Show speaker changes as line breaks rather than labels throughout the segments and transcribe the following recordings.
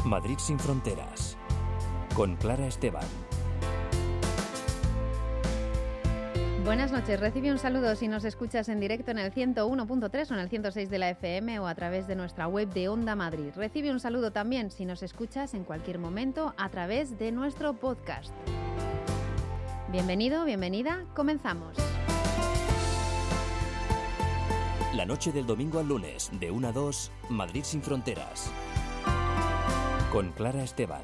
Madrid sin fronteras, con Clara Esteban.
Buenas noches, recibe un saludo si nos escuchas en directo en el 101.3 o en el 106 de la FM o a través de nuestra web de Onda Madrid. Recibe un saludo también si nos escuchas en cualquier momento a través de nuestro podcast. Bienvenido, bienvenida, comenzamos.
La noche del domingo al lunes, de 1 a 2, Madrid sin fronteras, con Clara Esteban.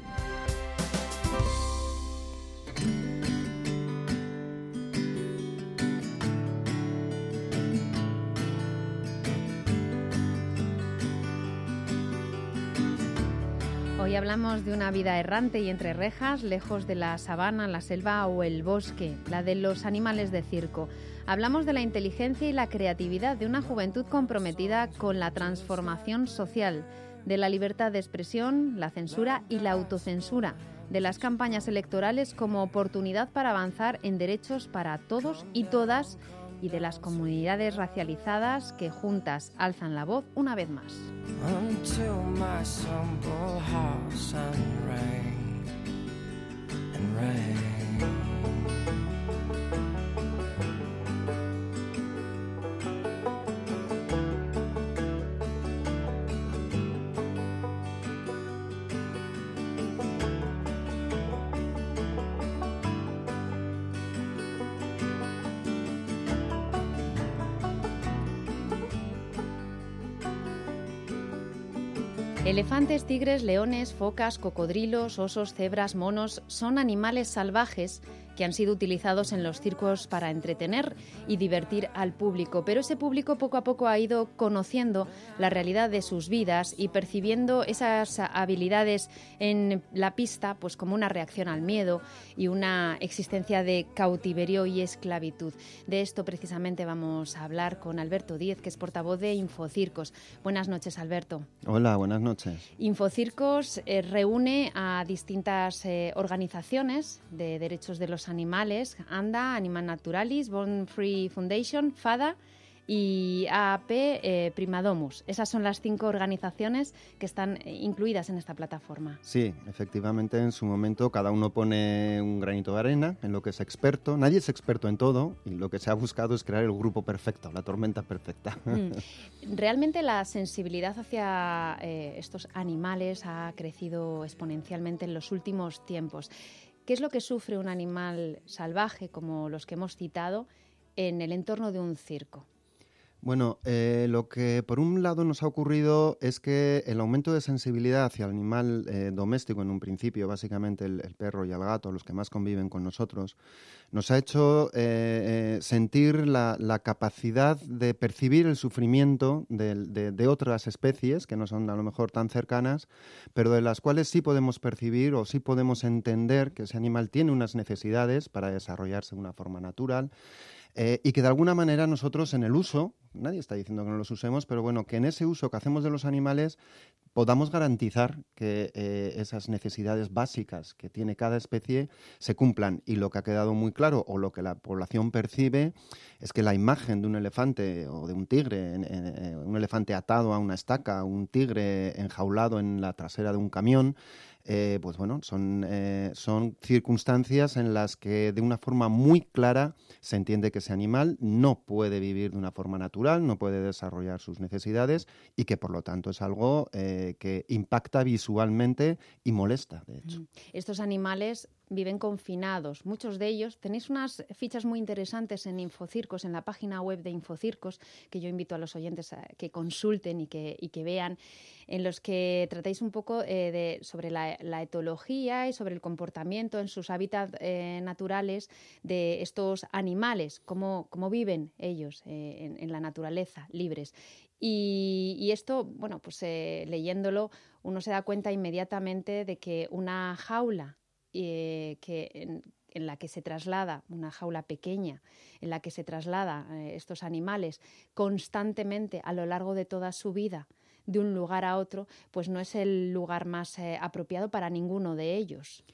Hoy hablamos de una vida errante y entre rejas, lejos de la sabana, la selva o el bosque, la de los animales de circo. Hablamos de la inteligencia y la creatividad de una juventud comprometida con la transformación social, de la libertad de expresión, la censura y la autocensura, de las campañas electorales como oportunidad para avanzar en derechos para todos y todas y de las comunidades racializadas que juntas alzan la voz una vez más. Until my humble house rang and rang. Elefantes, tigres, leones, focas, cocodrilos, osos, cebras, monos son animales salvajes que han sido utilizados en los circos para entretener y divertir al público. Pero ese público poco a poco ha ido conociendo la realidad de sus vidas y percibiendo esas habilidades en la pista pues como una reacción al miedo y una existencia de cautiverio y esclavitud. De esto precisamente vamos a hablar con Alberto Díez, que es portavoz de Infocircos. Buenas noches, Alberto.
Hola, buenas noches.
Infocircos reúne a distintas organizaciones de derechos de los animales, ANDA, Animal Naturalis, Born Free Foundation, FADA y AAP Primadomus. Esas son las 5 organizaciones que están incluidas en esta plataforma.
Sí, efectivamente, en su momento cada uno pone un granito de arena en lo que es experto. Nadie es experto en todo y lo que se ha buscado es crear el grupo perfecto, la tormenta perfecta.
Realmente la sensibilidad hacia estos animales ha crecido exponencialmente en los últimos tiempos. ¿Qué es lo que sufre un animal salvaje, como los que hemos citado, en el entorno de un circo?
Bueno, lo que por un lado nos ha ocurrido es que el aumento de sensibilidad hacia el animal doméstico en un principio, básicamente el perro y el gato, los que más conviven con nosotros, nos ha hecho sentir la capacidad de percibir el sufrimiento de otras especies que no son a lo mejor tan cercanas, pero de las cuales sí podemos percibir o sí podemos entender que ese animal tiene unas necesidades para desarrollarse de una forma natural. Y que de alguna manera nosotros en el uso, nadie está diciendo que no los usemos, pero bueno, que en ese uso que hacemos de los animales podamos garantizar que esas necesidades básicas que tiene cada especie se cumplan. Y lo que ha quedado muy claro, o lo que la población percibe, es que la imagen de un elefante o de un tigre, un elefante atado a una estaca, un tigre enjaulado en la trasera de un camión, pues bueno, son circunstancias en las que de una forma muy clara se entiende que ese animal no puede vivir de una forma natural, no puede desarrollar sus necesidades y que por lo tanto es algo que impacta visualmente y molesta, de hecho.
Estos animales viven confinados. Muchos de ellos, tenéis unas fichas muy interesantes en Infocircos, en la página web de Infocircos, que yo invito a los oyentes a que consulten y que vean, en los que tratáis un poco sobre la etología y sobre el comportamiento en sus hábitats naturales de estos animales, cómo viven ellos en la naturaleza, libres. Y esto, bueno, pues leyéndolo, uno se da cuenta inmediatamente de que una jaula en la que se traslada, una jaula pequeña, en la que se traslada estos animales constantemente a lo largo de toda su vida de un lugar a otro, pues no es el lugar más apropiado para ninguno de ellos.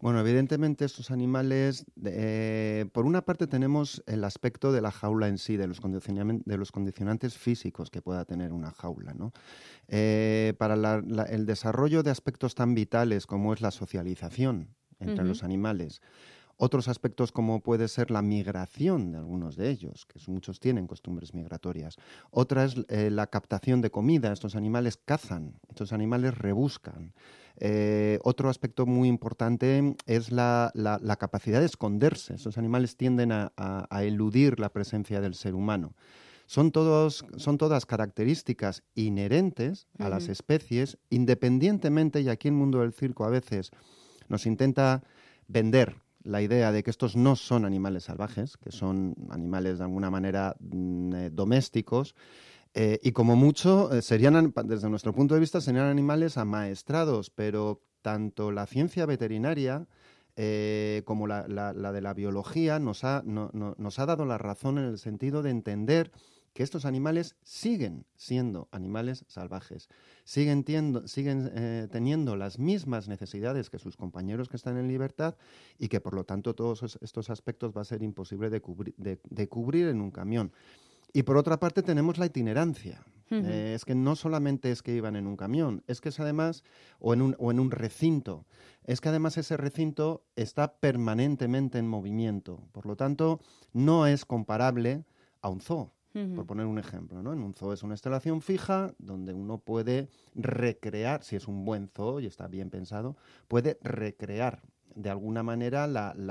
Bueno, evidentemente estos animales, por una parte tenemos el aspecto de la jaula en sí, de los condicionantes físicos que pueda tener una jaula, ¿no? Para el desarrollo de aspectos tan vitales como es la socialización entre los animales, otros aspectos como puede ser la migración de algunos de ellos, que muchos tienen costumbres migratorias. Otra es la captación de comida. Estos animales cazan, estos animales rebuscan. Otro aspecto muy importante es la capacidad de esconderse. Estos animales tienden a eludir la presencia del ser humano. Son todas características inherentes a las especies, independientemente, y aquí el mundo del circo a veces nos intenta vender la idea de que estos no son animales salvajes, que son animales de alguna manera domésticos, y como mucho serían, desde nuestro punto de vista, serían animales amaestrados, pero tanto la ciencia veterinaria como la de la biología nos ha dado la razón en el sentido de entender que estos animales siguen siendo animales salvajes, siguen teniendo las mismas necesidades que sus compañeros que están en libertad y que, por lo tanto, todos estos aspectos va a ser imposible de cubrir en un camión. Y, por otra parte, tenemos la itinerancia. Es que no solamente es que iban en un camión, es que es además, o en un recinto, es que además ese recinto está permanentemente en movimiento. Por lo tanto, no es comparable a un zoo. Por poner un ejemplo, ¿no? En un zoo es una instalación fija donde uno puede recrear, si es un buen zoo y está bien pensado, puede recrear de alguna manera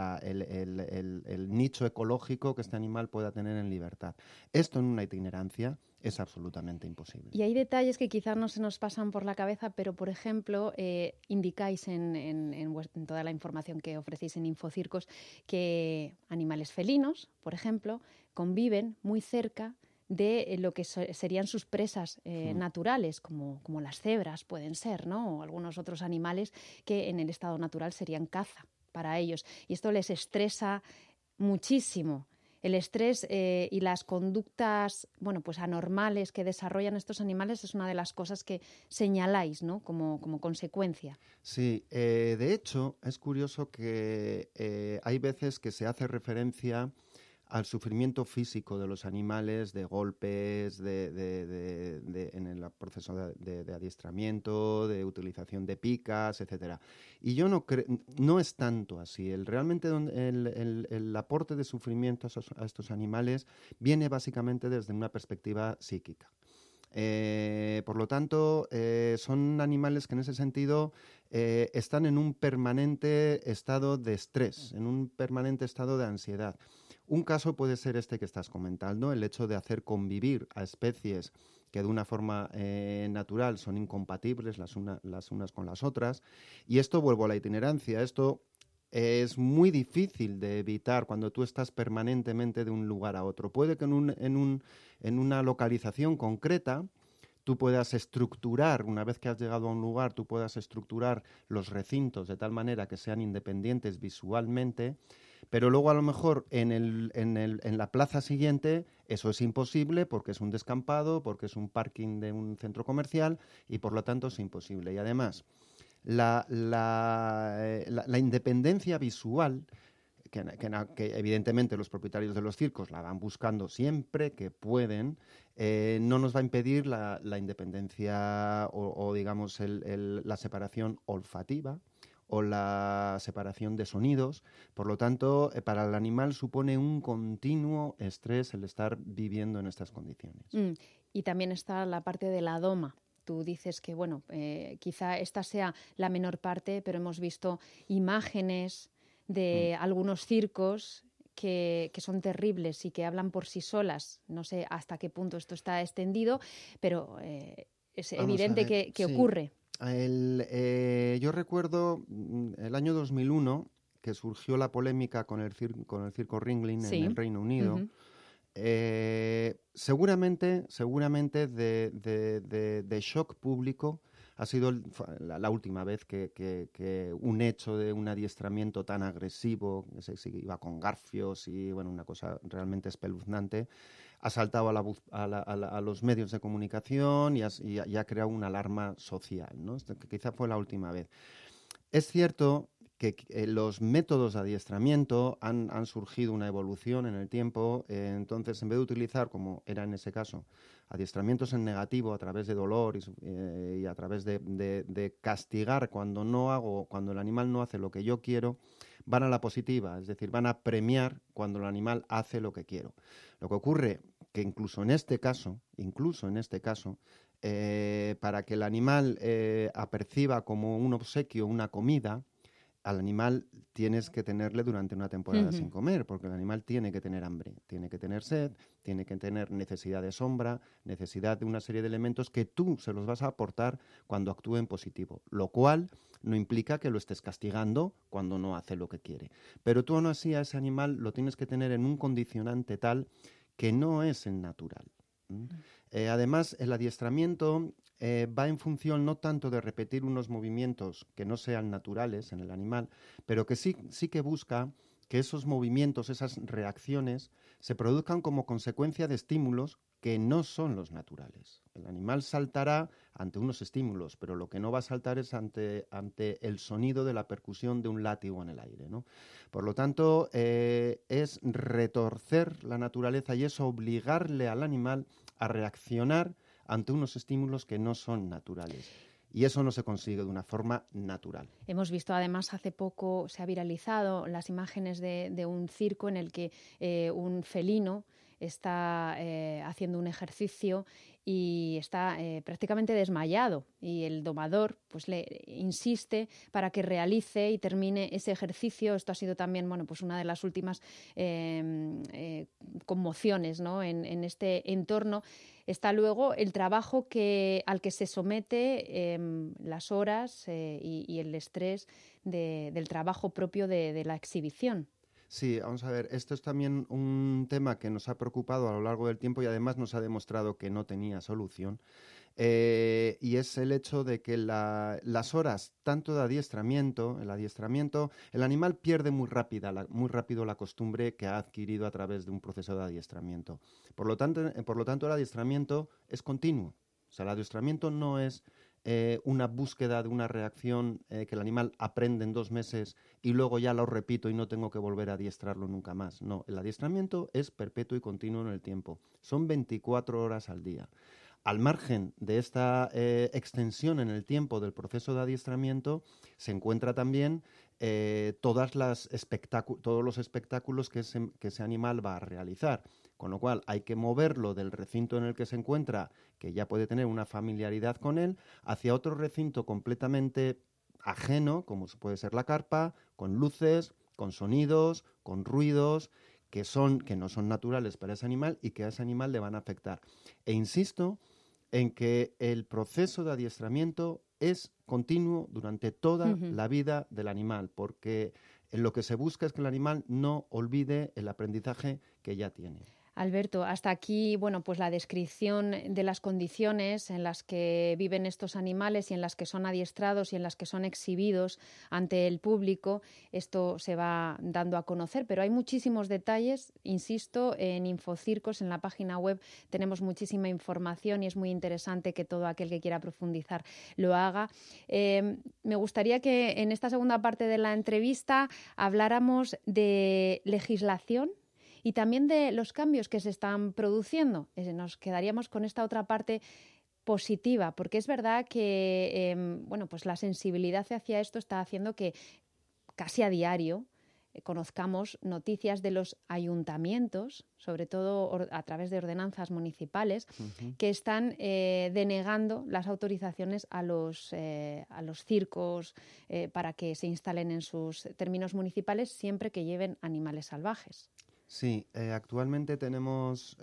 el nicho ecológico que este animal pueda tener en libertad. Esto en una itinerancia es absolutamente imposible.
Y hay detalles que quizás no se nos pasan por la cabeza, pero, por ejemplo, indicáis en toda la información que ofrecéis en Infocircos que animales felinos, por ejemplo, conviven muy cerca de lo que serían sus presas naturales, como las cebras pueden ser, ¿no? O algunos otros animales que en el estado natural serían caza para ellos. Y esto les estresa muchísimo. El estrés y las conductas, pues anormales que desarrollan estos animales es una de las cosas que señaláis, ¿no? como consecuencia.
Sí, de hecho, es curioso que hay veces que se hace referencia al sufrimiento físico de los animales, de golpes, en el proceso de adiestramiento, de utilización de picas, etcétera. Y yo no es tanto así. Realmente el aporte de sufrimiento a estos animales viene básicamente desde una perspectiva psíquica. Por lo tanto, son animales que en ese sentido están en un permanente estado de estrés, en un permanente estado de ansiedad. Un caso puede ser este que estás comentando, el hecho de hacer convivir a especies que de una forma natural son incompatibles las unas con las otras. Y esto, vuelvo a la itinerancia, esto es muy difícil de evitar cuando tú estás permanentemente de un lugar a otro. Puede que en una localización concreta tú puedas estructurar, una vez que has llegado a un lugar, tú puedas estructurar los recintos de tal manera que sean independientes visualmente, pero luego a lo mejor en la plaza siguiente eso es imposible porque es un descampado, porque es un parking de un centro comercial y por lo tanto es imposible. Y además, la independencia visual, que evidentemente los propietarios de los circos la van buscando siempre que pueden, no nos va a impedir la independencia o digamos la separación olfativa o la separación de sonidos. Por lo tanto, para el animal supone un continuo estrés el estar viviendo en estas condiciones.
Y también está la parte de la doma. Tú dices que, quizá esta sea la menor parte, pero hemos visto imágenes de algunos circos que son terribles y que hablan por sí solas. No sé hasta qué punto esto está extendido, pero es evidente que sí ocurre.
Yo recuerdo el año 2001 que surgió la polémica con el circo Ringling en el Reino Unido. Seguramente de shock público ha sido la última vez que un hecho de un adiestramiento tan agresivo, que se iba con garfios y una cosa realmente espeluznante, ha saltado a los medios de comunicación y ha creado una alarma social, ¿no? Quizá fue la última vez. Es cierto los métodos de adiestramiento han surgido una evolución en el tiempo. Entonces, en vez de utilizar, como era en ese caso, adiestramientos en negativo a través de dolor y a través de castigar cuando el animal no hace lo que yo quiero, van a la positiva, es decir, van a premiar cuando el animal hace lo que quiero. Lo que ocurre que incluso en este caso, para que el animal aperciba como un obsequio una comida, al animal tienes que tenerle durante una temporada sin comer, porque el animal tiene que tener hambre, tiene que tener sed, tiene que tener necesidad de sombra, necesidad de una serie de elementos que tú se los vas a aportar cuando actúe en positivo, lo cual no implica que lo estés castigando cuando no hace lo que quiere. Pero tú aún así a ese animal lo tienes que tener en un condicionante tal que no es el natural. Además, el adiestramiento va en función no tanto de repetir unos movimientos que no sean naturales en el animal, pero que sí que busca que esos movimientos, esas reacciones, se produzcan como consecuencia de estímulos que no son los naturales. El animal saltará ante unos estímulos, pero lo que no va a saltar es ante el sonido de la percusión de un látigo en el aire, ¿no? Por lo tanto, es retorcer la naturaleza y es obligarle al animal a reaccionar ante unos estímulos que no son naturales. Y eso no se consigue de una forma natural.
Hemos visto, además, hace poco se ha viralizado las imágenes de un circo en el que un felino está haciendo un ejercicio y está prácticamente desmayado, y el domador pues le insiste para que realice y termine ese ejercicio. Esto ha sido también pues una de las últimas conmociones, ¿no? en este entorno. Está luego el trabajo al que se somete, las horas y el estrés del trabajo propio de la exhibición.
Sí, vamos a ver, esto es también un tema que nos ha preocupado a lo largo del tiempo y además nos ha demostrado que no tenía solución. Y es el hecho de que las horas tanto de adiestramiento, el animal pierde muy rápido la costumbre que ha adquirido a través de un proceso de adiestramiento. Por lo tanto, el adiestramiento es continuo. O sea, el adiestramiento no es una búsqueda de una reacción que el animal aprende en 2 meses y luego ya lo repito y no tengo que volver a adiestrarlo nunca más. No, el adiestramiento es perpetuo y continuo en el tiempo. Son 24 horas al día. Al margen de esta extensión en el tiempo del proceso de adiestramiento, se encuentra también todos los espectáculos que ese animal va a realizar. Con lo cual hay que moverlo del recinto en el que se encuentra, que ya puede tener una familiaridad con él, hacia otro recinto completamente ajeno, como puede ser la carpa, con luces, con sonidos, con ruidos, que no son naturales para ese animal y que a ese animal le van a afectar. E insisto en que el proceso de adiestramiento es continuo durante toda la vida del animal, porque lo que se busca es que el animal no olvide el aprendizaje que ya tiene.
Alberto, hasta aquí, pues la descripción de las condiciones en las que viven estos animales y en las que son adiestrados y en las que son exhibidos ante el público. Esto se va dando a conocer, pero hay muchísimos detalles. Insisto, en Infocircos, en la página web, tenemos muchísima información y es muy interesante que todo aquel que quiera profundizar lo haga. Me gustaría que en esta segunda parte de la entrevista habláramos de legislación y también de los cambios que se están produciendo. Nos quedaríamos con esta otra parte positiva, porque es verdad que pues la sensibilidad hacia esto está haciendo que casi a diario conozcamos noticias de los ayuntamientos, sobre todo a través de ordenanzas municipales, que están denegando las autorizaciones a los circos para que se instalen en sus términos municipales siempre que lleven animales salvajes.
Sí, actualmente tenemos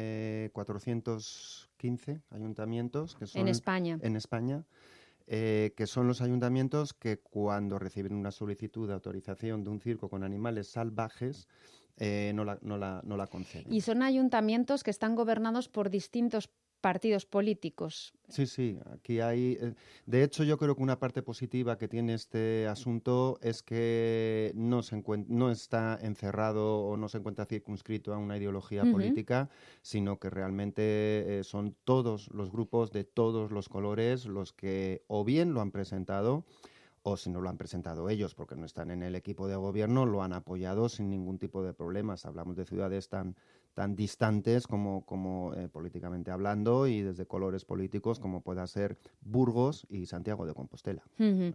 415 ayuntamientos que son
en España,
que son los ayuntamientos que cuando reciben una solicitud de autorización de un circo con animales salvajes no la conceden.
Y son ayuntamientos que están gobernados por distintos partidos políticos.
Sí, aquí hay... De hecho, yo creo que una parte positiva que tiene este asunto es que no está encerrado o no se encuentra circunscrito a una ideología política, sino que realmente son todos los grupos de todos los colores los que o bien lo han presentado o si no lo han presentado ellos porque no están en el equipo de gobierno, lo han apoyado sin ningún tipo de problemas. Hablamos de ciudades tan distantes como políticamente hablando y desde colores políticos como pueda ser Burgos y Santiago de Compostela.
Uh-huh.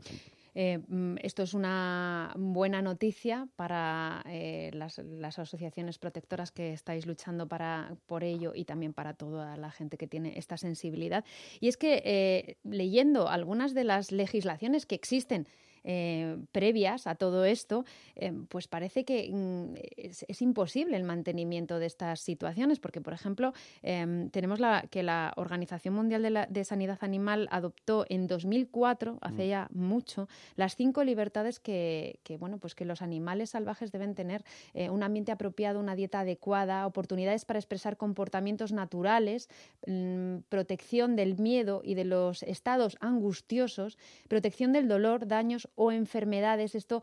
Esto es una buena noticia para las asociaciones protectoras que estáis luchando por ello y también para toda la gente que tiene esta sensibilidad. Y es que leyendo algunas de las legislaciones que existen previas a todo esto, pues parece que es imposible el mantenimiento de estas situaciones, porque, por ejemplo, tenemos que la Organización Mundial de Sanidad Animal adoptó en 2004, hace ya mucho, las 5 libertades que los animales salvajes deben tener: un ambiente apropiado, una dieta adecuada, oportunidades para expresar comportamientos naturales, protección del miedo y de los estados angustiosos, protección del dolor, daños o enfermedades. Esto,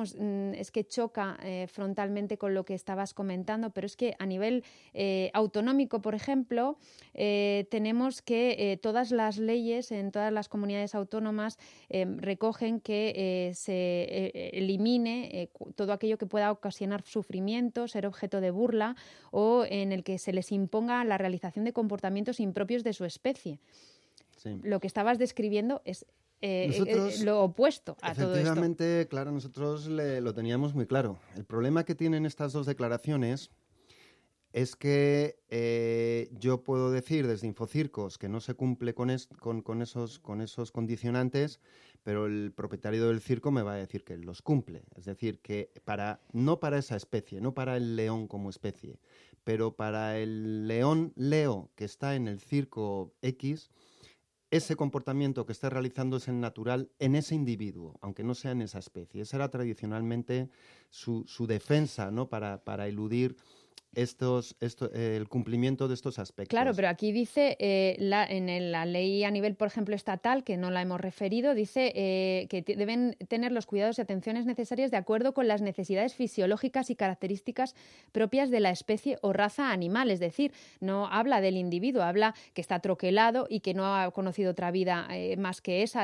es que choca frontalmente con lo que estabas comentando, pero es que a nivel autonómico, por ejemplo, tenemos que todas las leyes en todas las comunidades autónomas recogen que se elimine todo aquello que pueda ocasionar sufrimiento, ser objeto de burla o en el que se les imponga la realización de comportamientos impropios de su especie. Sí. Lo que estabas describiendo es lo opuesto a todo esto.
Efectivamente, claro, nosotros lo teníamos muy claro. El problema que tienen estas dos declaraciones es que yo puedo decir desde Infocircos que no se cumple con esos condicionantes, pero el propietario del circo me va a decir que los cumple. Es decir, que no para esa especie, no para el león como especie, pero para el león Leo que está en el circo X, ese comportamiento que está realizando es el natural en ese individuo, aunque no sea en esa especie. Esa era tradicionalmente su defensa, ¿no? para eludir el cumplimiento de estos aspectos.
Claro, pero aquí dice, en la ley a nivel, por ejemplo, estatal, que no la hemos referido, dice que deben tener los cuidados y atenciones necesarias de acuerdo con las necesidades fisiológicas y características propias de la especie o raza animal. Es decir, no habla del individuo, habla que está troquelado y que no ha conocido otra vida más que esa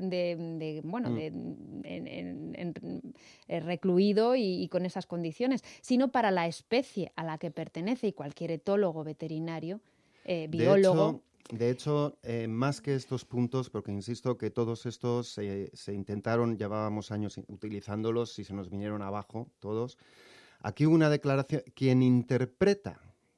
recluido y con esas condiciones, sino para la especie a la que pertenece, y cualquier etólogo veterinario, biólogo.
De hecho, más que estos puntos, porque insisto que todos estos se intentaron, llevábamos años utilizándolos y se nos vinieron abajo todos. Aquí hubo una declaración, quien interpreta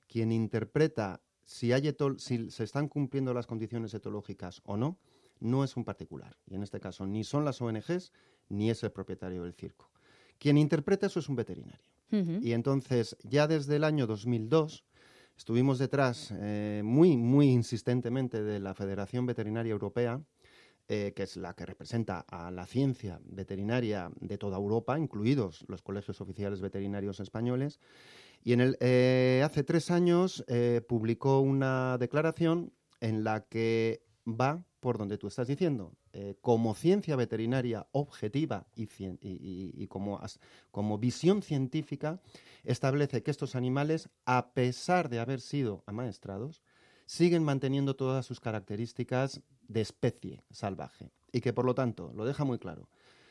si se están cumpliendo las condiciones etológicas o no, no es un particular. Y en este caso ni son las ONGs ni es el propietario del circo. Quien interpreta eso es un veterinario. Uh-huh. Y entonces, ya desde el año 2002, estuvimos detrás muy, muy insistentemente de la Federación Veterinaria Europea, que es la que representa a la ciencia veterinaria de toda Europa, incluidos los colegios oficiales veterinarios españoles. Y hace 3 años publicó una declaración en la que va por donde tú estás diciendo. Como ciencia veterinaria objetiva y como visión científica, establece que estos animales, a pesar de haber sido amaestrados, siguen manteniendo todas sus características de especie salvaje y que, por lo tanto, lo deja muy claro,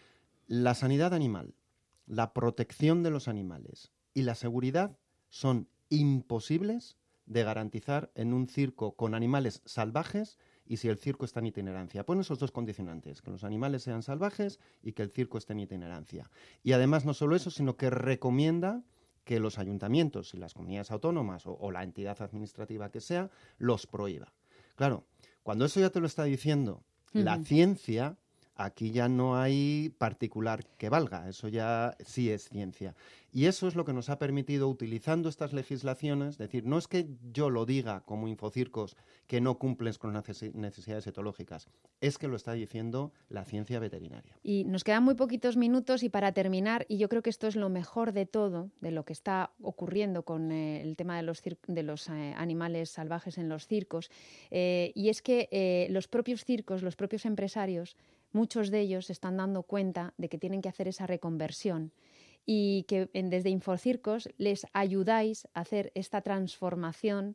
la sanidad animal, la protección de los animales y la seguridad son imposibles de garantizar en un circo con animales salvajes y si el circo está en itinerancia. Pone esos dos condicionantes, que los animales sean salvajes y que el circo esté en itinerancia. Y además no solo eso, sino que recomienda que los ayuntamientos y las comunidades autónomas o la entidad administrativa que sea, los prohíba. Claro, cuando eso ya te lo está diciendo la ciencia, aquí ya no hay particular que valga, eso ya sí es ciencia. Y eso es lo que nos ha permitido, utilizando estas legislaciones, decir, no es que yo lo diga como Infocircos que no cumples con las necesidades etológicas, es que lo está diciendo la ciencia veterinaria.
Y nos quedan muy poquitos minutos y para terminar, y yo creo que esto es lo mejor de todo, de lo que está ocurriendo con el tema de los animales salvajes en los circos, y es que los propios circos, los propios empresarios, muchos de ellos se están dando cuenta de que tienen que hacer esa reconversión y que desde Infocircos les ayudáis a hacer esta transformación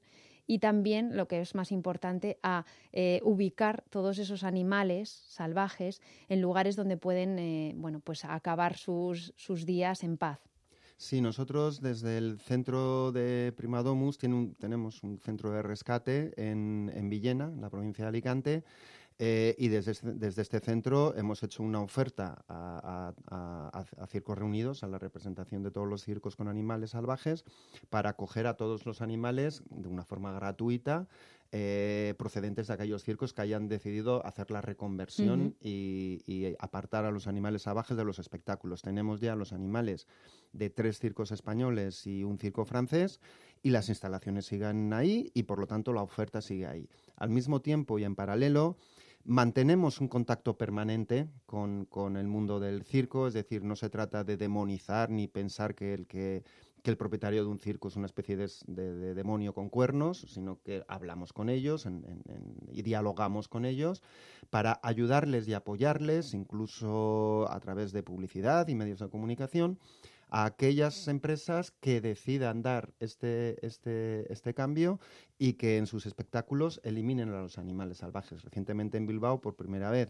y también, lo que es más importante, a ubicar todos esos animales salvajes en lugares donde pueden pues acabar sus días en paz.
Sí, nosotros desde el centro de Primadomus tenemos un centro de rescate en Villena, en la provincia de Alicante, y desde este centro hemos hecho una oferta a Circos Reunidos, a la representación de todos los circos con animales salvajes, para acoger a todos los animales de una forma gratuita, procedentes de aquellos circos que hayan decidido hacer la reconversión y apartar a los animales salvajes de los espectáculos. Tenemos ya los animales de 3 circos españoles y un circo francés, y las instalaciones siguen ahí y por lo tanto la oferta sigue ahí. Al mismo tiempo y en paralelo, mantenemos un contacto permanente con el mundo del circo, es decir, no se trata de demonizar ni pensar que el propietario de un circo es una especie de demonio con cuernos, sino que hablamos con ellos y dialogamos con ellos para ayudarles y apoyarles, incluso a través de publicidad y medios de comunicación, a aquellas empresas que decidan dar este cambio y que en sus espectáculos eliminen a los animales salvajes. Recientemente en Bilbao, por primera vez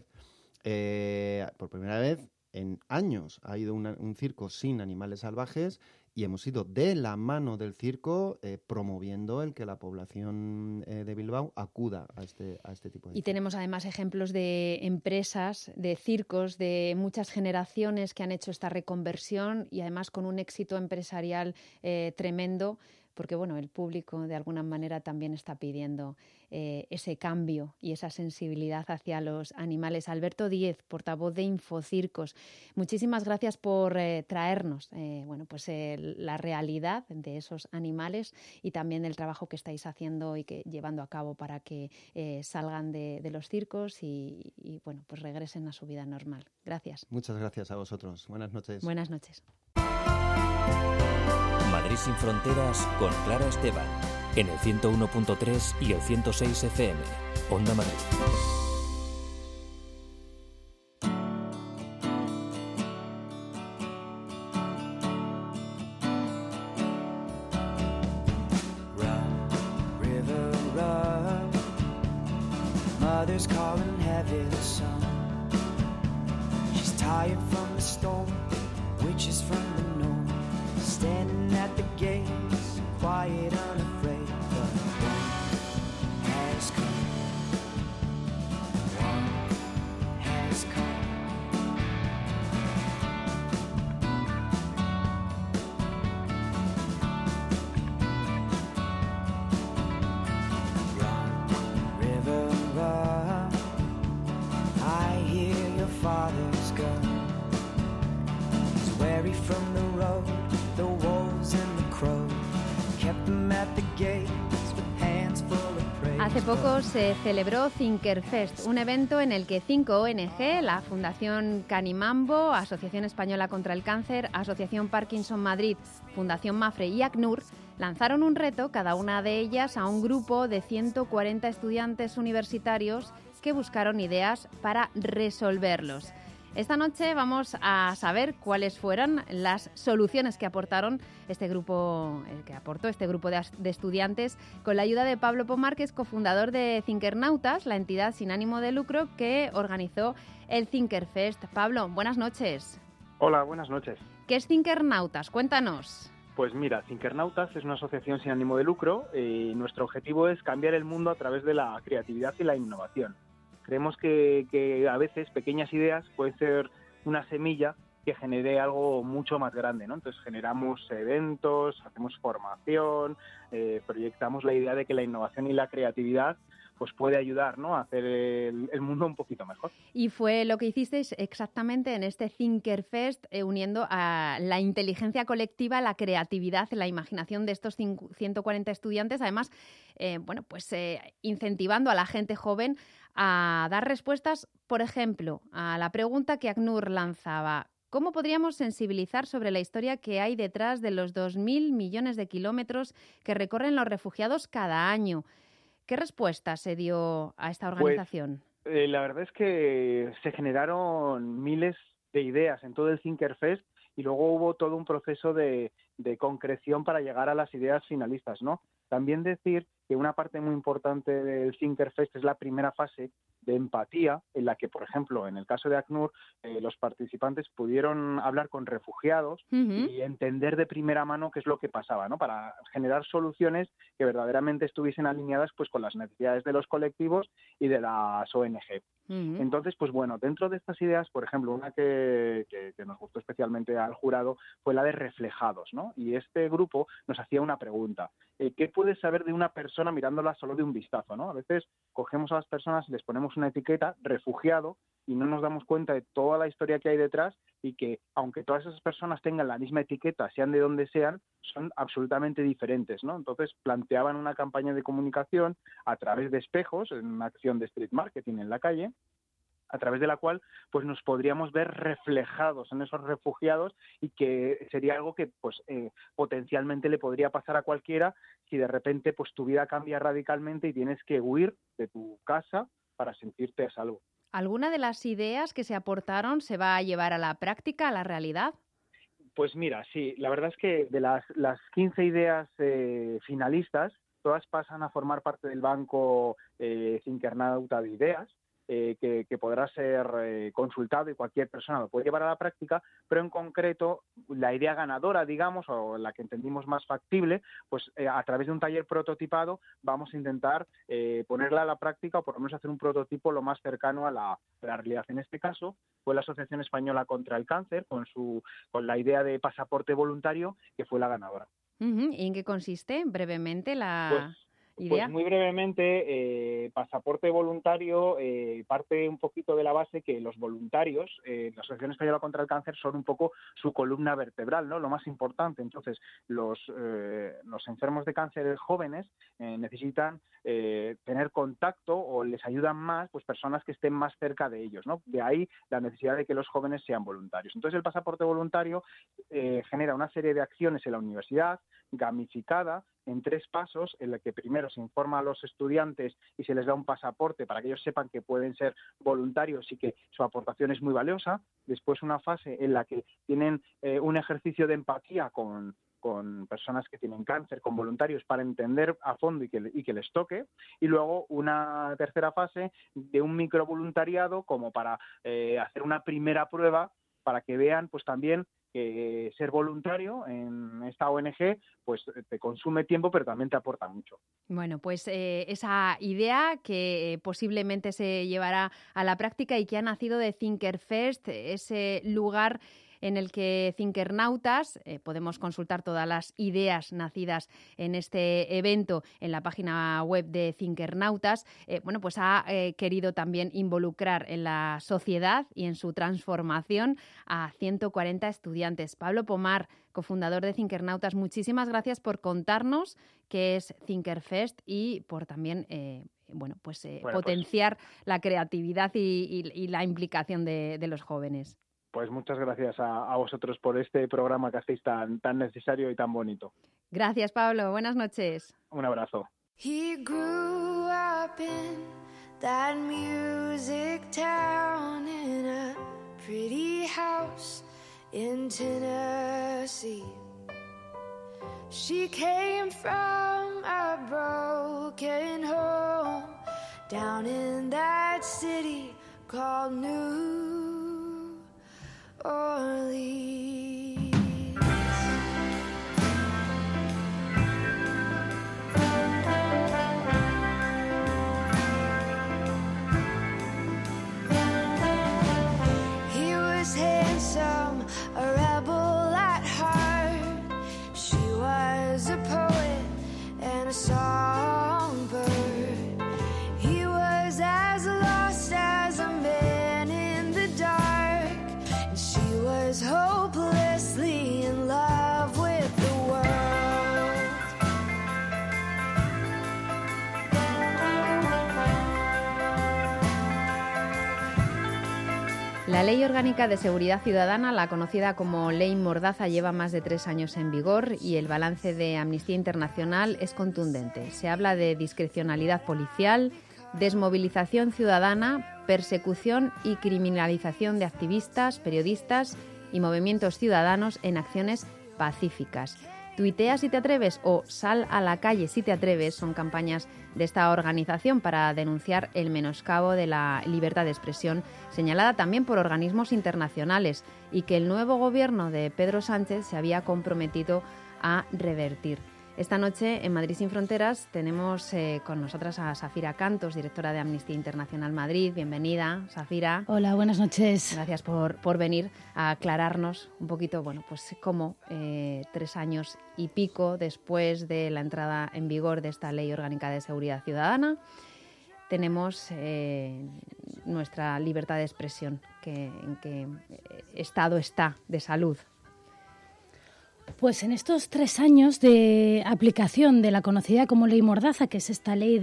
en años, ha ido un circo sin animales salvajes y hemos ido de la mano del circo promoviendo el que la población de Bilbao acuda a este tipo de...
Y tenemos además ejemplos de empresas, de circos, de muchas generaciones que han hecho esta reconversión y además con un éxito empresarial tremendo, porque bueno, el público de alguna manera también está pidiendo ese cambio y esa sensibilidad hacia los animales. Alberto Díez, portavoz de Infocircos, muchísimas gracias por traernos la realidad de esos animales y también el trabajo que estáis haciendo y que llevando a cabo para que salgan de los circos y bueno, pues regresen a su vida normal. Gracias.
Muchas gracias a vosotros. Buenas noches.
Buenas noches.
Madrid sin fronteras con Clara Esteban, en el 101.3 y el 106 FM, Onda Madrid.
Run, river, run. Mother's calling heavy the sun. She's tired from the storm, witches from the north. Standing at the gates, quiet, unafraid, but one has come. One has come. Run, river, run. I hear your father's gun. He's weary from the road. The wolves and the crows kept them at the gates with hands full of praise.
Hace poco se celebró Thinkerfest, un evento en el que 5 ONG, la Fundación Canimambo, Asociación Española contra el Cáncer, Asociación Parkinson Madrid, Fundación Mafre y ACNUR, lanzaron un reto, cada una de ellas, a un grupo de 140 estudiantes universitarios que buscaron ideas para resolverlos. Esta noche vamos a saber cuáles fueron las soluciones que aportaron este grupo de estudiantes con la ayuda de Pablo Pomar, que es cofundador de Thinkernautas, la entidad sin ánimo de lucro que organizó el Thinkerfest. Pablo, buenas noches.
Hola, buenas noches.
¿Qué es Thinkernautas? Cuéntanos.
Pues mira, Thinkernautas es una asociación sin ánimo de lucro y nuestro objetivo es cambiar el mundo a través de la creatividad y la innovación. Creemos que a veces pequeñas ideas pueden ser una semilla que genere algo mucho más grande, ¿no? Entonces generamos eventos, hacemos formación, proyectamos la idea de que la innovación y la creatividad pues puede ayudar, ¿no?, a hacer el mundo un poquito mejor.
Y fue lo que hicisteis exactamente en este Thinkerfest, uniendo a la inteligencia colectiva, la creatividad, la imaginación de estos 140 estudiantes, además, incentivando a la gente joven a dar respuestas, por ejemplo, a la pregunta que ACNUR lanzaba: ¿cómo podríamos sensibilizar sobre la historia que hay detrás de los 2.000 millones de kilómetros que recorren los refugiados cada año? ¿Qué respuesta se dio a esta organización?
Pues, la verdad es que se generaron miles de ideas en todo el Thinkerfest y luego hubo todo un proceso de concreción para llegar a las ideas finalistas, ¿no? También decir que una parte muy importante del Thinkerfest es la primera fase de empatía, en la que, por ejemplo, en el caso de ACNUR, los participantes pudieron hablar con refugiados y entender de primera mano qué es lo que pasaba, ¿no? Para generar soluciones que verdaderamente estuviesen alineadas pues con las necesidades de los colectivos y de las ONG. Entonces, pues bueno, dentro de estas ideas, por ejemplo, una que nos gustó especialmente al jurado fue la de reflejados, ¿no? Y este grupo nos hacía una pregunta. ¿Qué puedes saber de una persona mirándola solo de un vistazo, ¿no? A veces cogemos a las personas y les ponemos una etiqueta, refugiado, y no nos damos cuenta de toda la historia que hay detrás y que, aunque todas esas personas tengan la misma etiqueta, sean de donde sean, son absolutamente diferentes, ¿no? Entonces, planteaban una campaña de comunicación a través de espejos, en una acción de street marketing en la calle, a través de la cual pues nos podríamos ver reflejados en esos refugiados y que sería algo que pues potencialmente le podría pasar a cualquiera si de repente pues tu vida cambia radicalmente y tienes que huir de tu casa para sentirte a salvo.
¿Alguna de las ideas que se aportaron se va a llevar a la práctica, a la realidad?
Pues mira, sí, la verdad es que de las 15 ideas finalistas, todas pasan a formar parte del banco Thinkernauta de ideas, que podrá ser consultado y cualquier persona lo puede llevar a la práctica, pero en concreto la idea ganadora, digamos, o la que entendimos más factible, pues a través de un taller prototipado vamos a intentar ponerla a la práctica o por lo menos hacer un prototipo lo más cercano a la realidad. En este caso fue la Asociación Española contra el Cáncer con la idea de pasaporte voluntario, que fue la ganadora.
¿Y en qué consiste brevemente la idea?
Pues muy brevemente, pasaporte voluntario parte un poquito de la base que los voluntarios, la Asociación Española contra el Cáncer, son un poco su columna vertebral, ¿no? Lo más importante. Entonces, los enfermos de cáncer jóvenes necesitan tener contacto o les ayudan más pues personas que estén más cerca de ellos, ¿no? De ahí la necesidad de que los jóvenes sean voluntarios. Entonces, el pasaporte voluntario genera una serie de acciones en la universidad, gamificada, en 3 pasos, en la que primero se informa a los estudiantes y se les da un pasaporte para que ellos sepan que pueden ser voluntarios y que su aportación es muy valiosa. Después una fase en la que tienen un ejercicio de empatía con personas que tienen cáncer, con voluntarios, para entender a fondo y que les toque. Y luego una tercera fase de un microvoluntariado como para hacer una primera prueba para que vean pues también que ser voluntario en esta ONG pues te consume tiempo, pero también te aporta mucho.
Bueno, pues esa idea que posiblemente se llevará a la práctica y que ha nacido de Thinkerfest, ese lugar en el que Thinkernautas, podemos consultar todas las ideas nacidas en este evento en la página web de Thinkernautas, pues ha querido también involucrar en la sociedad y en su transformación a 140 estudiantes. Pablo Pomar, cofundador de Thinkernautas, muchísimas gracias por contarnos qué es Thinkerfest y por también potenciar la creatividad y la implicación de los jóvenes.
Pues muchas gracias a vosotros por este programa que hacéis tan necesario y tan bonito.
Gracias, Pablo. Buenas noches.
Un abrazo.
He grew up in that music town in a pretty house in Tennessee. She came from a broken home down in that city called New Orleans. He was handsome, a rebel at heart. She was a poet and a songbird. He was as lost as a man in the dark. She was hopelessly in love with the world.
La Ley Orgánica de Seguridad Ciudadana, la conocida como Ley Mordaza, lleva más de 3 años en vigor y el balance de Amnistía Internacional es contundente. Se habla de discrecionalidad policial, desmovilización ciudadana, persecución y criminalización de activistas, periodistas y movimientos ciudadanos en acciones pacíficas. Tuitea si te atreves o Sal a la calle si te atreves son campañas de esta organización para denunciar el menoscabo de la libertad de expresión, señalada también por organismos internacionales y que el nuevo gobierno de Pedro Sánchez se había comprometido a revertir. Esta noche en Madrid sin Fronteras tenemos con nosotras a Safira Cantos, directora de Amnistía Internacional Madrid. Bienvenida, Safira.
Hola, buenas noches.
Gracias por venir a aclararnos un poquito, pues cómo 3 años y pico después de la entrada en vigor de esta Ley Orgánica de Seguridad Ciudadana, tenemos nuestra libertad de expresión. ¿En qué estado está de salud?
Pues en estos 3 años de aplicación de la conocida como Ley Mordaza, que es esta ley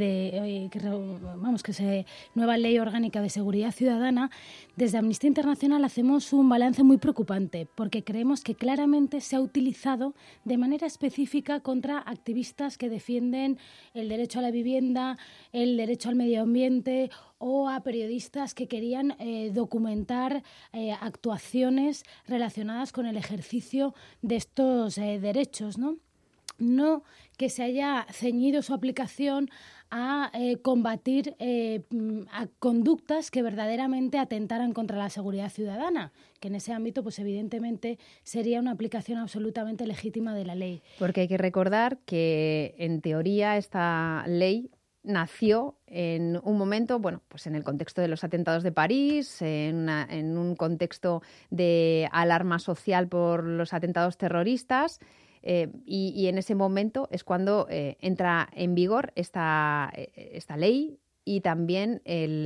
nueva Ley Orgánica de Seguridad Ciudadana, desde Amnistía Internacional hacemos un balance muy preocupante, porque creemos que claramente se ha utilizado de manera específica contra activistas que defienden el derecho a la vivienda, el derecho al medio ambiente, o a periodistas que querían documentar actuaciones relacionadas con el ejercicio de estos derechos, ¿no? No que se haya ceñido su aplicación a combatir a conductas que verdaderamente atentaran contra la seguridad ciudadana, que en ese ámbito, pues evidentemente, sería una aplicación absolutamente legítima de la ley.
Porque hay que recordar que, en teoría, esta ley nació en un momento, pues en el contexto de los atentados de París, en un contexto de alarma social por los atentados terroristas, y en ese momento es cuando entra en vigor esta ley y también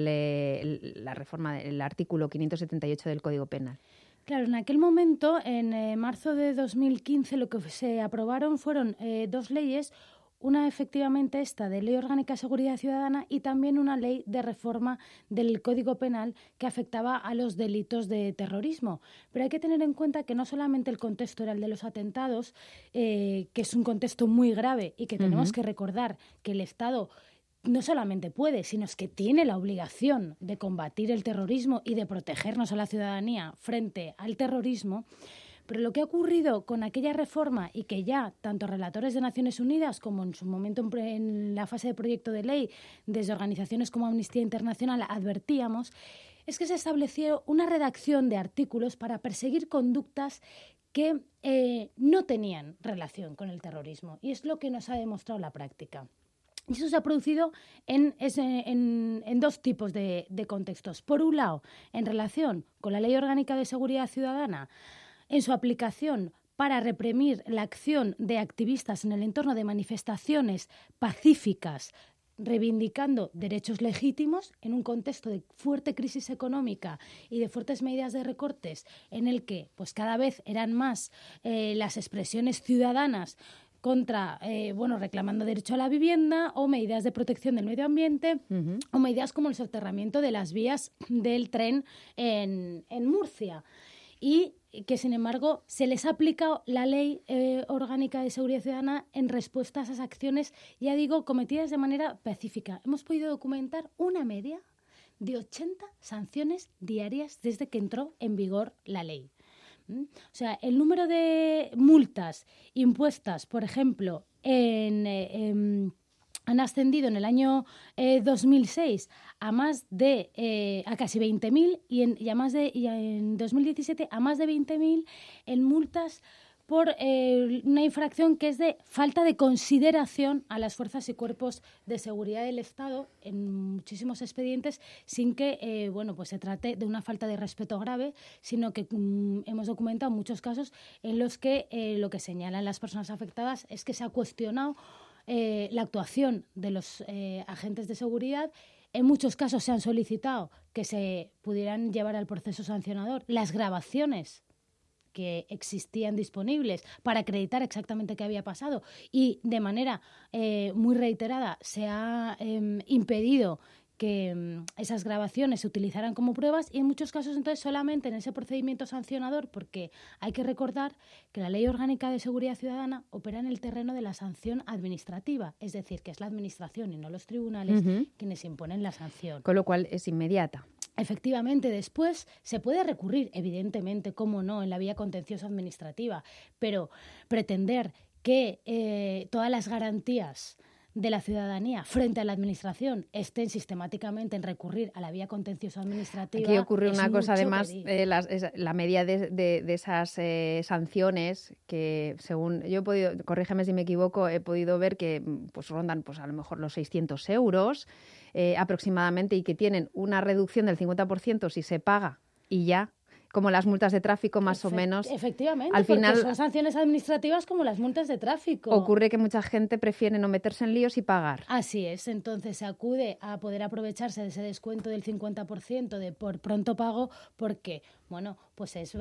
la reforma del artículo 578 del Código Penal.
Claro, en aquel momento, en marzo de 2015, lo que se aprobaron fueron 2 leyes. Una, efectivamente, esta de Ley Orgánica de Seguridad Ciudadana y también una ley de reforma del Código Penal que afectaba a los delitos de terrorismo. Pero hay que tener en cuenta que no solamente el contexto era el de los atentados, que es un contexto muy grave y que tenemos que recordar que el Estado no solamente puede, sino es que tiene la obligación de combatir el terrorismo y de protegernos a la ciudadanía frente al terrorismo. Pero lo que ha ocurrido con aquella reforma y que ya tanto relatores de Naciones Unidas como en su momento en la fase de proyecto de ley desde organizaciones como Amnistía Internacional advertíamos, es que se estableció una redacción de artículos para perseguir conductas que no tenían relación con el terrorismo. Y es lo que nos ha demostrado la práctica. Y eso se ha producido en 2 tipos de contextos. Por un lado, en relación con la Ley Orgánica de Seguridad Ciudadana, en su aplicación para reprimir la acción de activistas en el entorno de manifestaciones pacíficas reivindicando derechos legítimos en un contexto de fuerte crisis económica y de fuertes medidas de recortes en el que pues cada vez eran más las expresiones ciudadanas contra, reclamando derecho a la vivienda o medidas de protección del medio ambiente o medidas como el soterramiento de las vías del tren en Murcia. Y que, sin embargo, se les ha aplicado la Ley Orgánica de Seguridad Ciudadana en respuesta a esas acciones, ya digo, cometidas de manera pacífica. Hemos podido documentar una media de 80 sanciones diarias desde que entró en vigor la ley. O sea, el número de multas impuestas, por ejemplo, han ascendido en el año 2006 a casi 20.000 y en 2017 a más de 20.000 en multas por una infracción que es de falta de consideración a las fuerzas y cuerpos de seguridad del Estado en muchísimos expedientes, sin que pues se trate de una falta de respeto grave, sino que hemos documentado muchos casos en los que lo que señalan las personas afectadas es que se ha cuestionado la actuación de los agentes de seguridad. En muchos casos se han solicitado que se pudieran llevar al proceso sancionador las grabaciones que existían disponibles para acreditar exactamente qué había pasado, y de manera muy reiterada se ha impedido que esas grabaciones se utilizaran como pruebas, y en muchos casos entonces solamente en ese procedimiento sancionador, porque hay que recordar que la Ley Orgánica de Seguridad Ciudadana opera en el terreno de la sanción administrativa, es decir, que es la administración y no los tribunales quienes imponen la sanción.
Con lo cual es inmediata.
Efectivamente, después se puede recurrir, evidentemente, cómo no, en la vía contenciosa administrativa, pero pretender que todas las garantías de la ciudadanía frente a la administración estén sistemáticamente en recurrir a la vía contencioso administrativa.
Aquí ocurre una cosa, además, la media de esas sanciones que, según yo he podido, corrígeme si me equivoco, he podido ver que pues rondan pues a lo mejor los 600 euros aproximadamente, y que tienen una reducción del 50% si se paga y ya. Como las multas de tráfico, más o menos.
Efectivamente,
al final
porque son sanciones administrativas como las multas de tráfico.
Ocurre que mucha gente prefiere no meterse en líos y pagar.
Así es, entonces se acude a poder aprovecharse de ese descuento del 50% de por pronto pago, porque bueno, pues es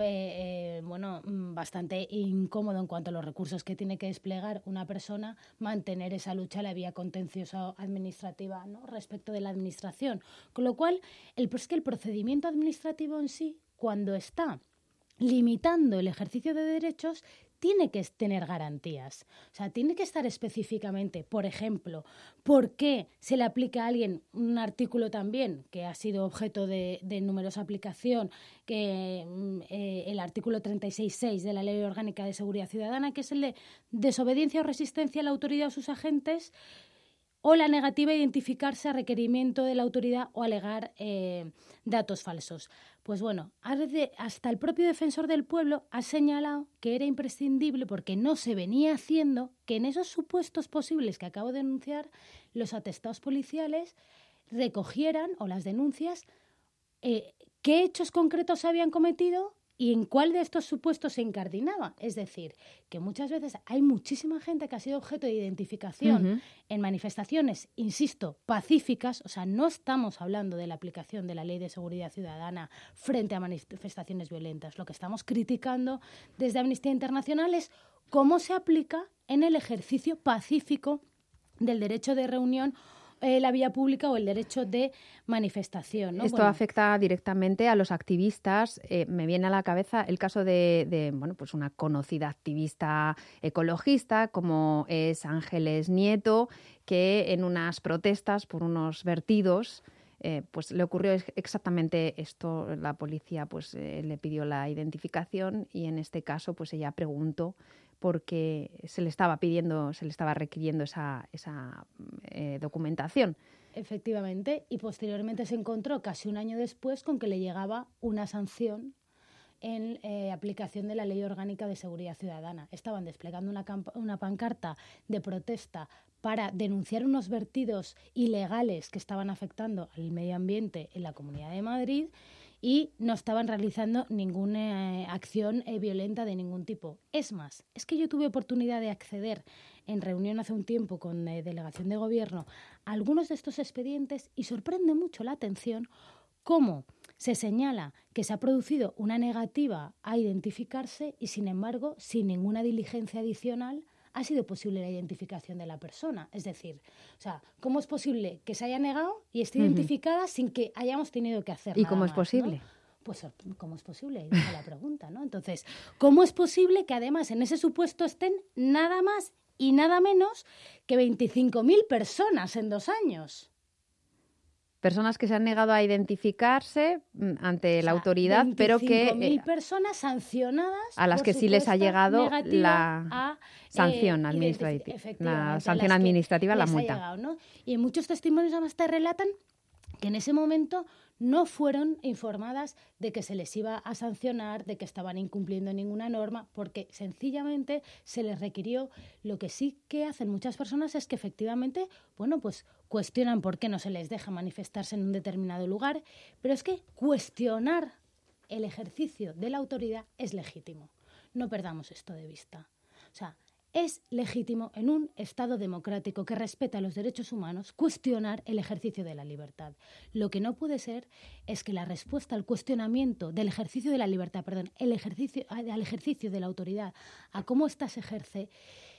bastante incómodo en cuanto a los recursos que tiene que desplegar una persona, mantener esa lucha a la vía contenciosa administrativa, ¿no?, respecto de la administración. Con lo cual, es que el procedimiento administrativo en sí, cuando está limitando el ejercicio de derechos, tiene que tener garantías. O sea, tiene que estar específicamente, por ejemplo, por qué se le aplica a alguien un artículo también que ha sido objeto de numerosa aplicación, que el artículo 36.6 de la Ley Orgánica de Seguridad Ciudadana, que es el de desobediencia o resistencia a la autoridad o sus agentes, o la negativa a identificarse a requerimiento de la autoridad o alegar datos falsos. Pues bueno, hasta el propio defensor del pueblo ha señalado que era imprescindible, porque no se venía haciendo, que en esos supuestos posibles que acabo de denunciar, los atestados policiales recogieran, o las denuncias, qué hechos concretos se habían cometido y en cuál de estos supuestos se incardinaba. Es decir, que muchas veces hay muchísima gente que ha sido objeto de identificación en manifestaciones, insisto, pacíficas. O sea, no estamos hablando de la aplicación de la Ley de Seguridad Ciudadana frente a manifestaciones violentas. Lo que estamos criticando desde Amnistía Internacional es cómo se aplica en el ejercicio pacífico del derecho de reunión, la vía pública, o el derecho de manifestación, ¿no?
Esto afecta directamente a los activistas. Me viene a la cabeza el caso de pues una conocida activista ecologista como es Ángeles Nieto, que en unas protestas por unos vertidos pues le ocurrió exactamente esto. La policía pues le pidió la identificación, y en este caso pues ella preguntó porque se le estaba requiriendo esa documentación.
Efectivamente, y posteriormente se encontró casi un año después con que le llegaba una sanción en aplicación de la Ley Orgánica de Seguridad Ciudadana. Estaban desplegando una pancarta de protesta para denunciar unos vertidos ilegales que estaban afectando al medio ambiente en la Comunidad de Madrid, y no estaban realizando ninguna acción violenta de ningún tipo. Es más, es que yo tuve oportunidad de acceder en reunión hace un tiempo con delegación de gobierno a algunos de estos expedientes, y sorprende mucho la atención cómo se señala que se ha producido una negativa a identificarse y, sin embargo, sin ninguna diligencia adicional ha sido posible la identificación de la persona. Es decir, o sea, ¿cómo es posible que se haya negado y esté identificada sin que hayamos tenido que hacer nada?
¿Y cómo es posible?
¿No? Pues, ¿cómo es posible? Ahí deja la pregunta, ¿no? Entonces, ¿cómo es posible que además en ese supuesto estén nada más y nada menos que 25.000 personas en 2 años?
Personas que se han negado a identificarse ante la autoridad, pero que
25.000 personas sancionadas
a las que sí les ha llegado la sanción administrativa, la multa.
Llegado, ¿no? Y en muchos testimonios además te relatan que en ese momento no fueron informadas de que se les iba a sancionar, de que estaban incumpliendo ninguna norma, porque sencillamente se les requirió. Lo que sí que hacen muchas personas es que efectivamente, bueno, pues cuestionan por qué no se les deja manifestarse en un determinado lugar, pero es que cuestionar el ejercicio de la autoridad es legítimo. No perdamos esto de vista. O sea, es legítimo en un Estado democrático que respeta los derechos humanos cuestionar el ejercicio de la libertad. Lo que no puede ser es que la respuesta al cuestionamiento del ejercicio de la libertad, al ejercicio de la autoridad, a cómo ésta se ejerce,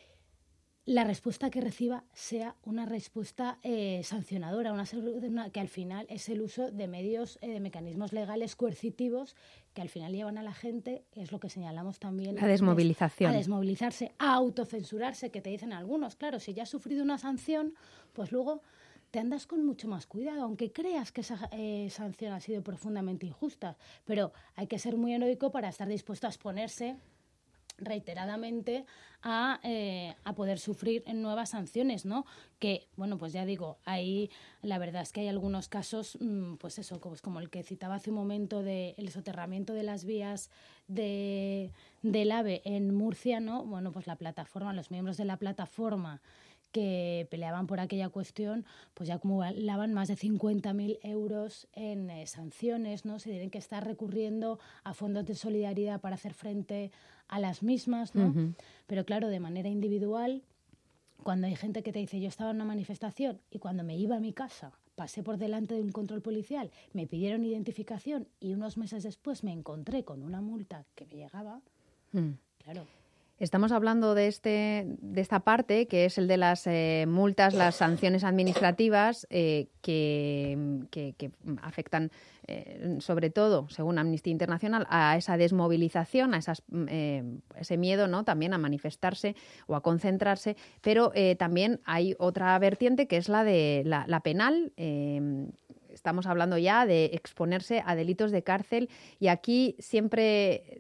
la respuesta que reciba sea una respuesta sancionadora, que al final es el uso de medios, de mecanismos legales coercitivos que al final llevan a la gente, es lo que señalamos también,
la desmovilización.
A desmovilizarse, a autocensurarse, que te dicen algunos. Claro, si ya has sufrido una sanción, pues luego te andas con mucho más cuidado, aunque creas que esa sanción ha sido profundamente injusta. Pero hay que ser muy heroico para estar dispuesto a exponerse reiteradamente a poder sufrir nuevas sanciones, ¿no? Que, bueno, pues ya digo, ahí la verdad es que hay algunos casos, pues eso, como el que citaba hace un momento del soterramiento de las vías del AVE en Murcia, ¿no? Bueno, pues la plataforma, los miembros de la plataforma que peleaban por aquella cuestión, pues ya acumulaban más de 50.000 euros en sanciones, ¿no? Se tienen que estar recurriendo a fondos de solidaridad para hacer frente a las mismas, ¿no? Uh-huh. Pero claro, de manera individual, cuando hay gente que te dice, yo estaba en una manifestación y cuando me iba a mi casa pasé por delante de un control policial, me pidieron identificación y unos meses después me encontré con una multa que me llegaba, claro.
Estamos hablando de esta parte, que es el de las multas, las sanciones administrativas, que afectan, sobre todo, según Amnistía Internacional, a esa desmovilización, a ese miedo, ¿no? También a manifestarse o a concentrarse. Pero también hay otra vertiente, que es la de la penal. Estamos hablando ya de exponerse a delitos de cárcel y aquí siempre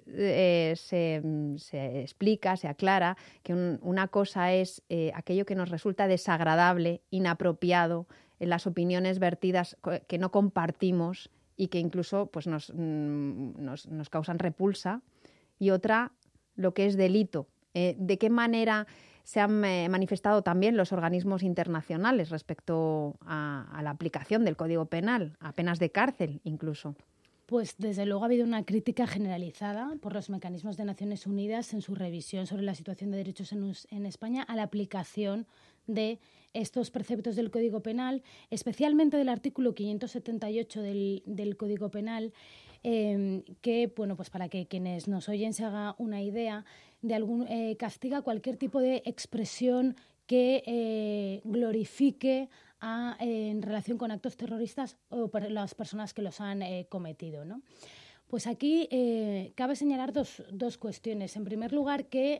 se explica, se aclara que una cosa es aquello que nos resulta desagradable, inapropiado, en las opiniones vertidas que no compartimos y que incluso pues, nos causan repulsa, y otra lo que es delito. ¿De qué manera se han manifestado también los organismos internacionales respecto a la aplicación del Código Penal, a penas de cárcel incluso?
Pues desde luego ha habido una crítica generalizada por los mecanismos de Naciones Unidas en su revisión sobre la situación de derechos en España a la aplicación de estos preceptos del Código Penal, especialmente del artículo 578 del Código Penal, que, bueno, pues para que quienes nos oyen se haga una idea, castiga cualquier tipo de expresión que glorifique en relación con actos terroristas o por las personas que los han cometido, ¿no? Pues aquí cabe señalar dos cuestiones. En primer lugar, que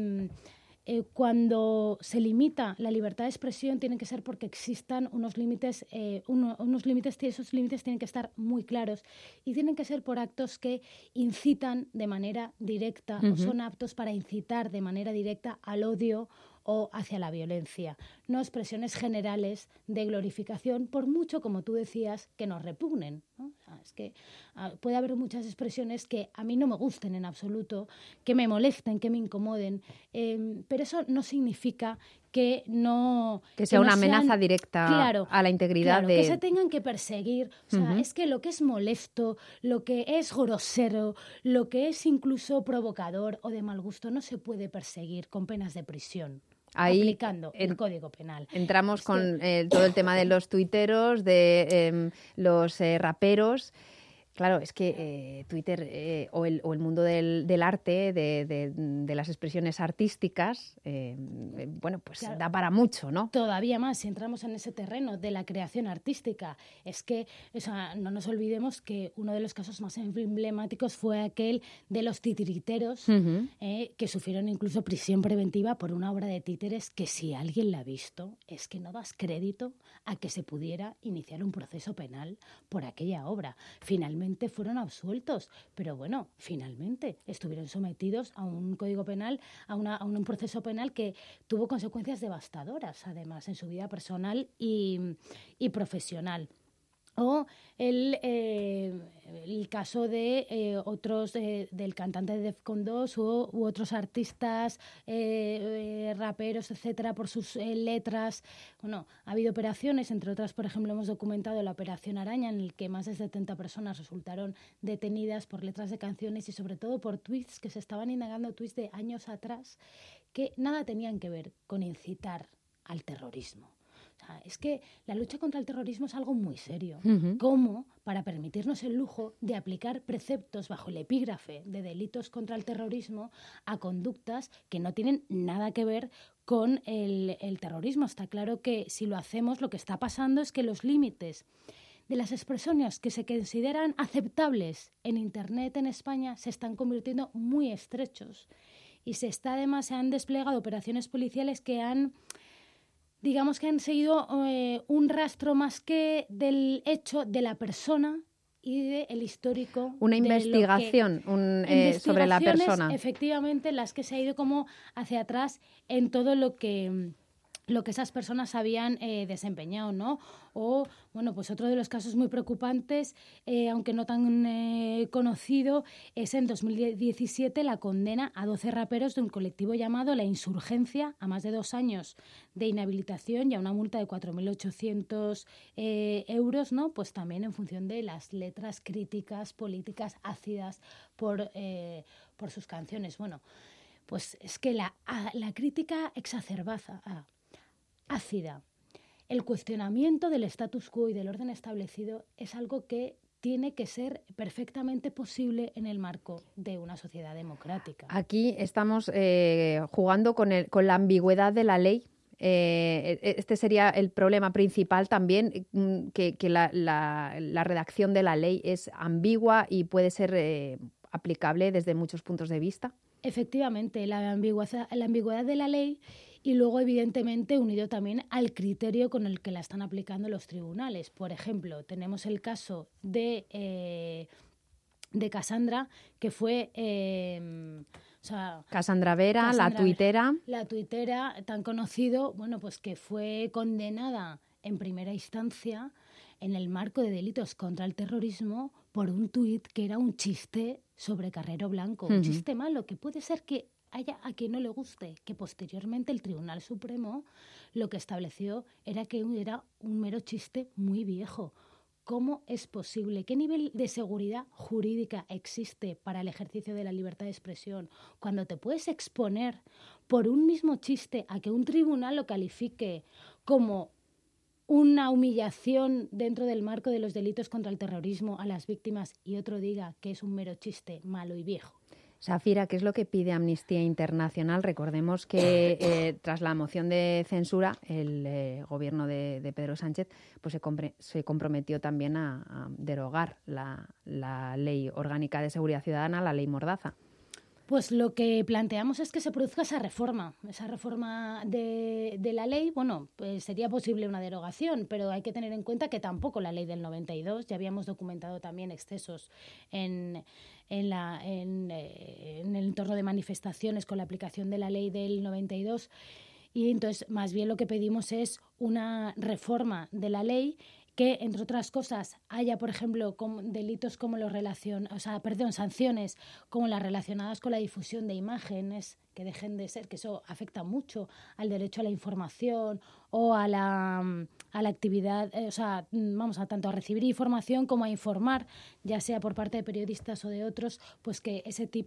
cuando se limita la libertad de expresión tiene que ser porque existan unos límites, esos límites tienen que estar muy claros y tienen que ser por actos que incitan de manera directa o son aptos para incitar de manera directa al odio o hacia la violencia, no expresiones generales de glorificación, por mucho, como tú decías, que nos repugnen, ¿no? O sea, es que puede haber muchas expresiones que a mí no me gusten en absoluto, que me molesten, que me incomoden, pero eso no significa que
sea una amenaza directa,
claro,
a la integridad
claro, que se tengan que perseguir. O sea, es que lo que es molesto, lo que es grosero, lo que es incluso provocador o de mal gusto no se puede perseguir con penas de prisión. Ahí, aplicando el Código Penal.
Entramos con todo el tema de los tuiteros, de los raperos. Claro, es que Twitter o el mundo del arte, de las expresiones artísticas, bueno, pues claro, da para mucho, ¿no?
Todavía más, si entramos en ese terreno de la creación artística, es que, o sea, no nos olvidemos que uno de los casos más emblemáticos fue aquel de los titiriteros, que sufrieron incluso prisión preventiva por una obra de títeres que, si alguien la ha visto, es que no das crédito a que se pudiera iniciar un proceso penal por aquella obra. Finalmente fueron absueltos, pero bueno, finalmente estuvieron sometidos a un código penal, a un proceso penal que tuvo consecuencias devastadoras, además, en su vida personal y profesional. O el caso de otros, del cantante de Defcon 2 u otros artistas, raperos, etcétera, por sus letras. Bueno, ha habido operaciones, entre otras, por ejemplo, hemos documentado la Operación Araña, en el que más de 70 personas resultaron detenidas por letras de canciones y sobre todo por tweets que se estaban indagando, tweets de años atrás, que nada tenían que ver con incitar al terrorismo. Es que la lucha contra el terrorismo es algo muy serio. ¿Cómo, para permitirnos el lujo de aplicar preceptos bajo el epígrafe de delitos contra el terrorismo a conductas que no tienen nada que ver con el terrorismo? Está claro que si lo hacemos, lo que está pasando es que los límites de las expresiones que se consideran aceptables en Internet en España se están convirtiendo muy estrechos. Y además se han desplegado operaciones policiales que han seguido un rastro más que del hecho de la persona y del histórico.
Una investigación sobre la persona.
Efectivamente, las que se ha ido como hacia atrás en todo lo que esas personas habían desempeñado, ¿no? O, bueno, pues otro de los casos muy preocupantes, aunque no tan conocido, es en 2017 la condena a 12 raperos de un colectivo llamado La Insurgencia a más de 2 años de inhabilitación y a una multa de 4.800 euros, ¿no? Pues también en función de las letras críticas, políticas, ácidas por sus canciones. Bueno, pues es que la crítica exacerbada, ácida, el cuestionamiento del status quo y del orden establecido es algo que tiene que ser perfectamente posible en el marco de una sociedad democrática.
Aquí estamos jugando con la ambigüedad de la ley. Este sería el problema principal también, que la redacción de la ley es ambigua y puede ser aplicable desde muchos puntos de vista.
Efectivamente, la ambigüedad de la ley y luego, evidentemente, unido también al criterio con el que la están aplicando los tribunales. Por ejemplo, tenemos el caso de Cassandra, que fue...
Cassandra Vera, la tuitera.
La tuitera tan conocido, bueno, pues que fue condenada en primera instancia en el marco de delitos contra el terrorismo por un tuit que era un chiste sobre Carrero Blanco. Un chiste malo, que puede ser que haya a quien no le guste, que posteriormente el Tribunal Supremo lo que estableció era que era un mero chiste muy viejo. ¿Cómo es posible? ¿Qué nivel de seguridad jurídica existe para el ejercicio de la libertad de expresión cuando te puedes exponer por un mismo chiste a que un tribunal lo califique como una humillación dentro del marco de los delitos contra el terrorismo a las víctimas y otro diga que es un mero chiste malo y viejo?
Safira, ¿qué es lo que pide Amnistía Internacional? Recordemos que tras la moción de censura, el gobierno de Pedro Sánchez pues se comprometió también a derogar la Ley Orgánica de Seguridad Ciudadana, la Ley Mordaza.
Pues lo que planteamos es que se produzca esa reforma de la ley. Bueno, pues sería posible una derogación, pero hay que tener en cuenta que tampoco la ley del 92, ya habíamos documentado también excesos en el entorno de manifestaciones con la aplicación de la ley del 92, y entonces más bien lo que pedimos es una reforma de la ley que, entre otras cosas, haya, por ejemplo, delitos como sanciones como las relacionadas con la difusión de imágenes, que dejen de ser, que eso afecta mucho al derecho a la información o a la actividad, tanto a recibir información como a informar, ya sea por parte de periodistas o de otros, pues que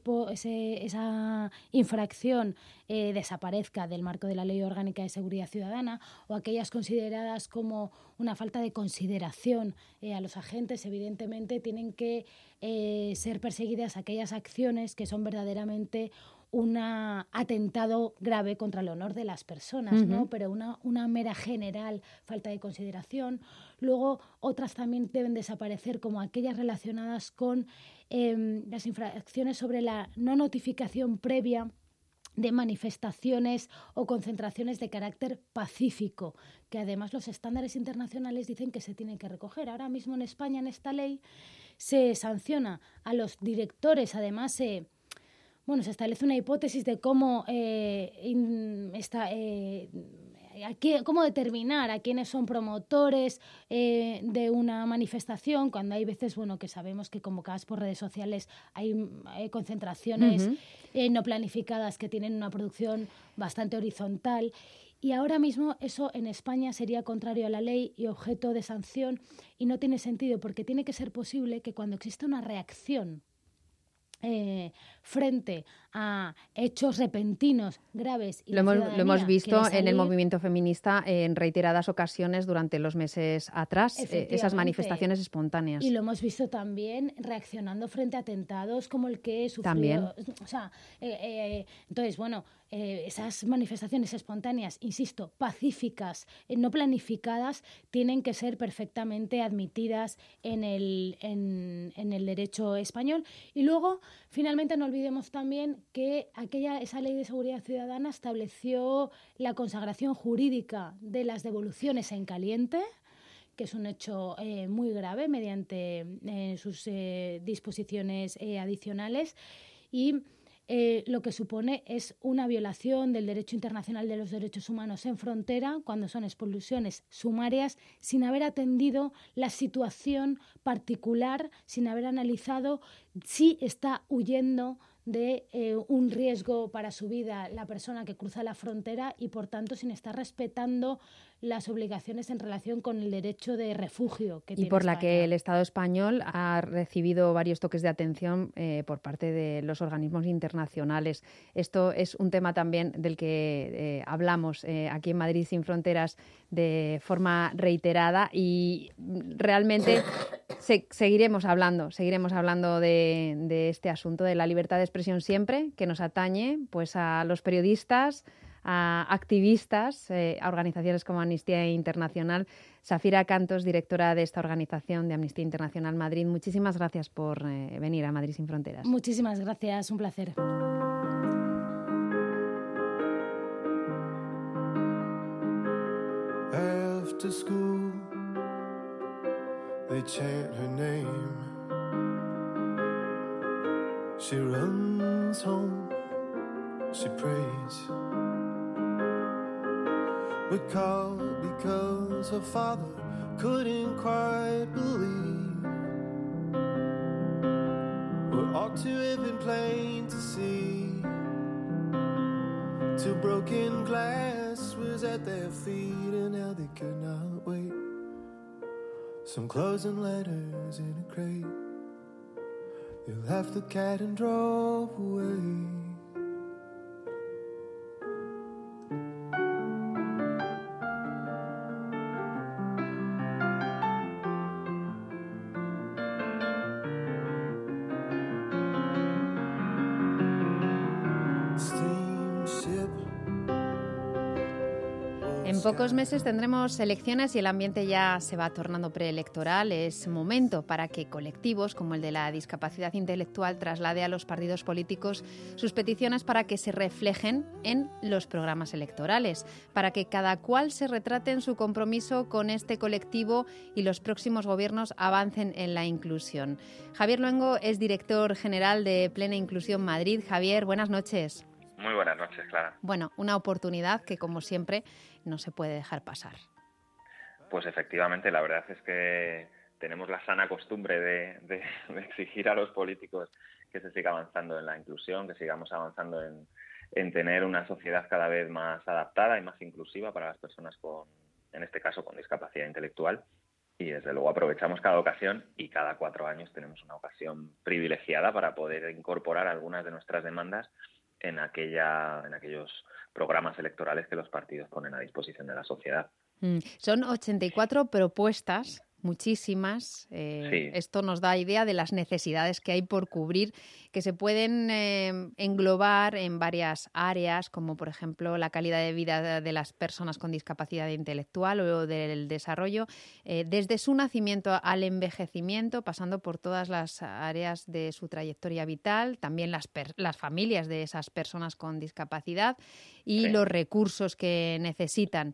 esa infracción desaparezca del marco de la Ley Orgánica de Seguridad Ciudadana, o aquellas consideradas como una falta de consideración a los agentes. Evidentemente tienen que ser perseguidas aquellas acciones que son verdaderamente un atentado grave contra el honor de las personas, ¿no? Pero una mera general falta de consideración. Luego, otras también deben desaparecer, como aquellas relacionadas con las infracciones sobre la no notificación previa de manifestaciones o concentraciones de carácter pacífico, que además los estándares internacionales dicen que se tienen que recoger. Ahora mismo en España, en esta ley, se sanciona a los directores, además se establece una hipótesis de cómo cómo determinar a quiénes son promotores de una manifestación, cuando hay veces que sabemos que convocadas por redes sociales hay concentraciones no planificadas que tienen una producción bastante horizontal. Y ahora mismo eso en España sería contrario a la ley y objeto de sanción, y no tiene sentido, porque tiene que ser posible que cuando exista una reacción frente a hechos repentinos, graves, y
lo hemos visto en el movimiento feminista en reiteradas ocasiones durante los meses atrás, esas manifestaciones espontáneas.
Y lo hemos visto también reaccionando frente a atentados como el que sufrió.
También.
Entonces, esas manifestaciones espontáneas, insisto, pacíficas, no planificadas, tienen que ser perfectamente admitidas en el derecho español. Y luego, finalmente, no olvidemos también que esa ley de seguridad ciudadana estableció la consagración jurídica de las devoluciones en caliente, que es un hecho muy grave mediante sus disposiciones adicionales, y lo que supone es una violación del derecho internacional de los derechos humanos en frontera cuando son expulsiones sumarias sin haber atendido la situación particular, sin haber analizado si está huyendo de un riesgo para su vida la persona que cruza la frontera y, por tanto, sin estar respetando las obligaciones en relación con el derecho de refugio que tiene
por la
España.
que el Estado español ha recibido varios toques de atención por parte de los organismos internacionales. Esto es un tema también del que hablamos aquí en Madrid Sin Fronteras de forma reiterada, y realmente seguiremos hablando de este asunto de la libertad de expresión siempre que nos atañe, pues a los periodistas, a activistas, a organizaciones como Amnistía Internacional. Safira Cantos, directora de esta organización de Amnistía Internacional Madrid, muchísimas gracias por venir a Madrid Sin Fronteras.
Muchísimas gracias, un placer.
After school, they chant her name. She runs home, she prays. Because her father couldn't quite believe what ought to have been plain to see. Till broken glass was at their feet, and now they could not wait. Some clothes and letters in a crate. They left the cat and drove away.
En pocos meses tendremos elecciones y el ambiente ya se va tornando preelectoral. Es momento para que colectivos como el de la discapacidad intelectual traslade a los partidos políticos sus peticiones para que se reflejen en los programas electorales, para que cada cual se retrate en su compromiso con este colectivo y los próximos gobiernos avancen en la inclusión. Javier Luengo es director general de Plena Inclusión Madrid. Javier, buenas noches.
Muy buenas noches, Clara.
Bueno, una oportunidad que, como siempre, no se puede dejar pasar.
Pues efectivamente, la verdad es que tenemos la sana costumbre de exigir a los políticos que se siga avanzando en la inclusión, que sigamos avanzando en tener una sociedad cada vez más adaptada y más inclusiva para las personas en este caso, con discapacidad intelectual. Y desde luego aprovechamos cada ocasión, y cada 4 años tenemos una ocasión privilegiada para poder incorporar algunas de nuestras demandas en aquellos programas electorales que los partidos ponen a disposición de la sociedad.
Son 84 propuestas, muchísimas.
Sí.
Esto nos da idea de las necesidades que hay por cubrir, que se pueden englobar en varias áreas, como por ejemplo la calidad de vida de las personas con discapacidad intelectual o del desarrollo, desde su nacimiento al envejecimiento, pasando por todas las áreas de su trayectoria vital, también las familias de esas personas con discapacidad y
Sí.
los recursos que necesitan.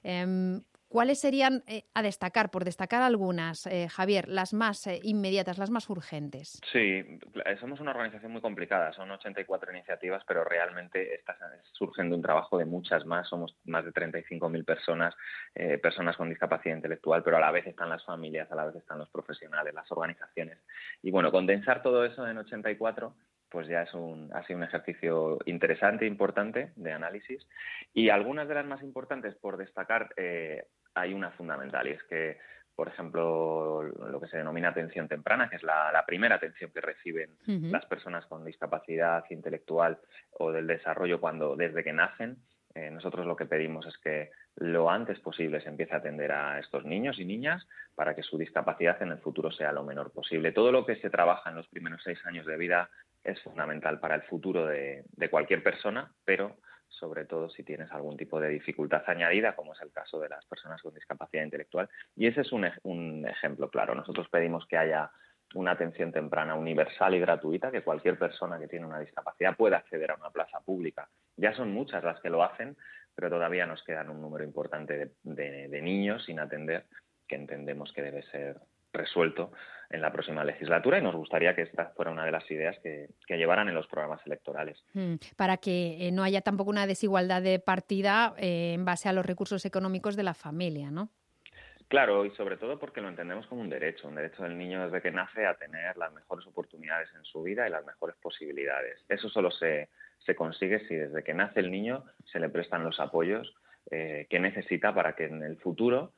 ¿Cuáles serían, por destacar algunas, Javier, las más inmediatas, las más urgentes?
Sí, somos una organización muy complicada, son 84 iniciativas, pero realmente estas surgen de un trabajo de muchas más. Somos más de 35.000 personas, personas con discapacidad intelectual, pero a la vez están las familias, a la vez están los profesionales, las organizaciones. Y bueno, condensar todo eso en 84 pues ya ha sido un ejercicio interesante e importante de análisis. Y algunas de las más importantes por destacar, hay una fundamental, y es que, por ejemplo, lo que se denomina atención temprana, que es la primera atención que reciben las personas con discapacidad intelectual o del desarrollo desde que nacen. Nosotros lo que pedimos es que lo antes posible se empiece a atender a estos niños y niñas para que su discapacidad en el futuro sea lo menor posible. Todo lo que se trabaja en los primeros 6 años de vida es fundamental para el futuro de cualquier persona, pero sobre todo si tienes algún tipo de dificultad añadida, como es el caso de las personas con discapacidad intelectual. Y ese es un ejemplo claro. Nosotros pedimos que haya una atención temprana universal y gratuita, que cualquier persona que tiene una discapacidad pueda acceder a una plaza pública. Ya son muchas las que lo hacen, pero todavía nos quedan un número importante de niños sin atender entendemos que debe ser resuelto en la próxima legislatura, y nos gustaría que esta fuera una de las ideas que llevaran en los programas electorales.
Para que no haya tampoco una desigualdad de partida en base a los recursos económicos de la familia, ¿no?
Claro, y sobre todo porque lo entendemos como un derecho del niño desde que nace a tener las mejores oportunidades en su vida y las mejores posibilidades. Eso solo se consigue si desde que nace el niño se le prestan los apoyos que necesita para que en el futuro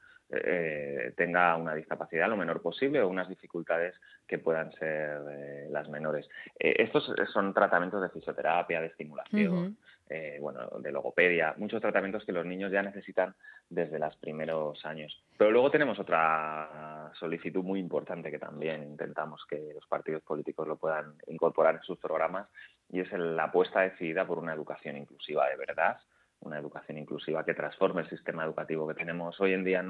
tenga una discapacidad lo menor posible o unas dificultades que puedan ser las menores. Estos son tratamientos de fisioterapia, de estimulación, de logopedia, muchos tratamientos que los niños ya necesitan desde los primeros años. Pero luego tenemos otra solicitud muy importante que también intentamos que los partidos políticos lo puedan incorporar en sus programas, y es la apuesta decidida por una educación inclusiva de verdad, una educación inclusiva que transforme el sistema educativo que tenemos hoy en día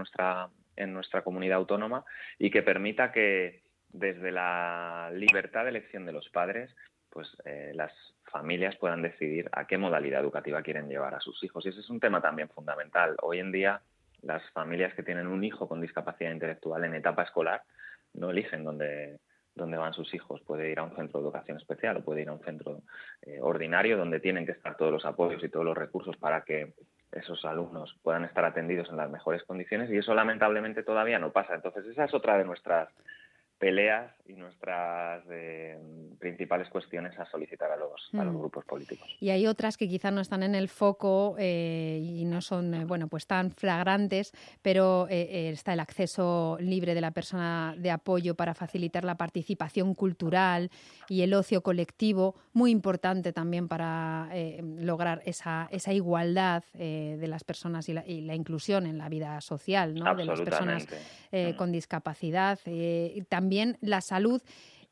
en nuestra comunidad autónoma, y que permita que desde la libertad de elección de los padres, pues las familias puedan decidir a qué modalidad educativa quieren llevar a sus hijos. Y ese es un tema también fundamental. Hoy en día las familias que tienen un hijo con discapacidad intelectual en etapa escolar no eligen dónde van sus hijos. Puede ir a un centro de educación especial o puede ir a un centro ordinario, donde tienen que estar todos los apoyos y todos los recursos para que esos alumnos puedan estar atendidos en las mejores condiciones, y eso lamentablemente todavía no pasa. Entonces esa es otra de nuestras peleas y nuestras principales cuestiones a solicitar a los grupos políticos.
Y hay otras que quizás no están en el foco y no son pues tan flagrantes, pero está el acceso libre de la persona de apoyo para facilitar la participación cultural y el ocio colectivo, muy importante también para lograr esa igualdad de las personas y la inclusión en la vida social, ¿no? De las personas con discapacidad. También la salud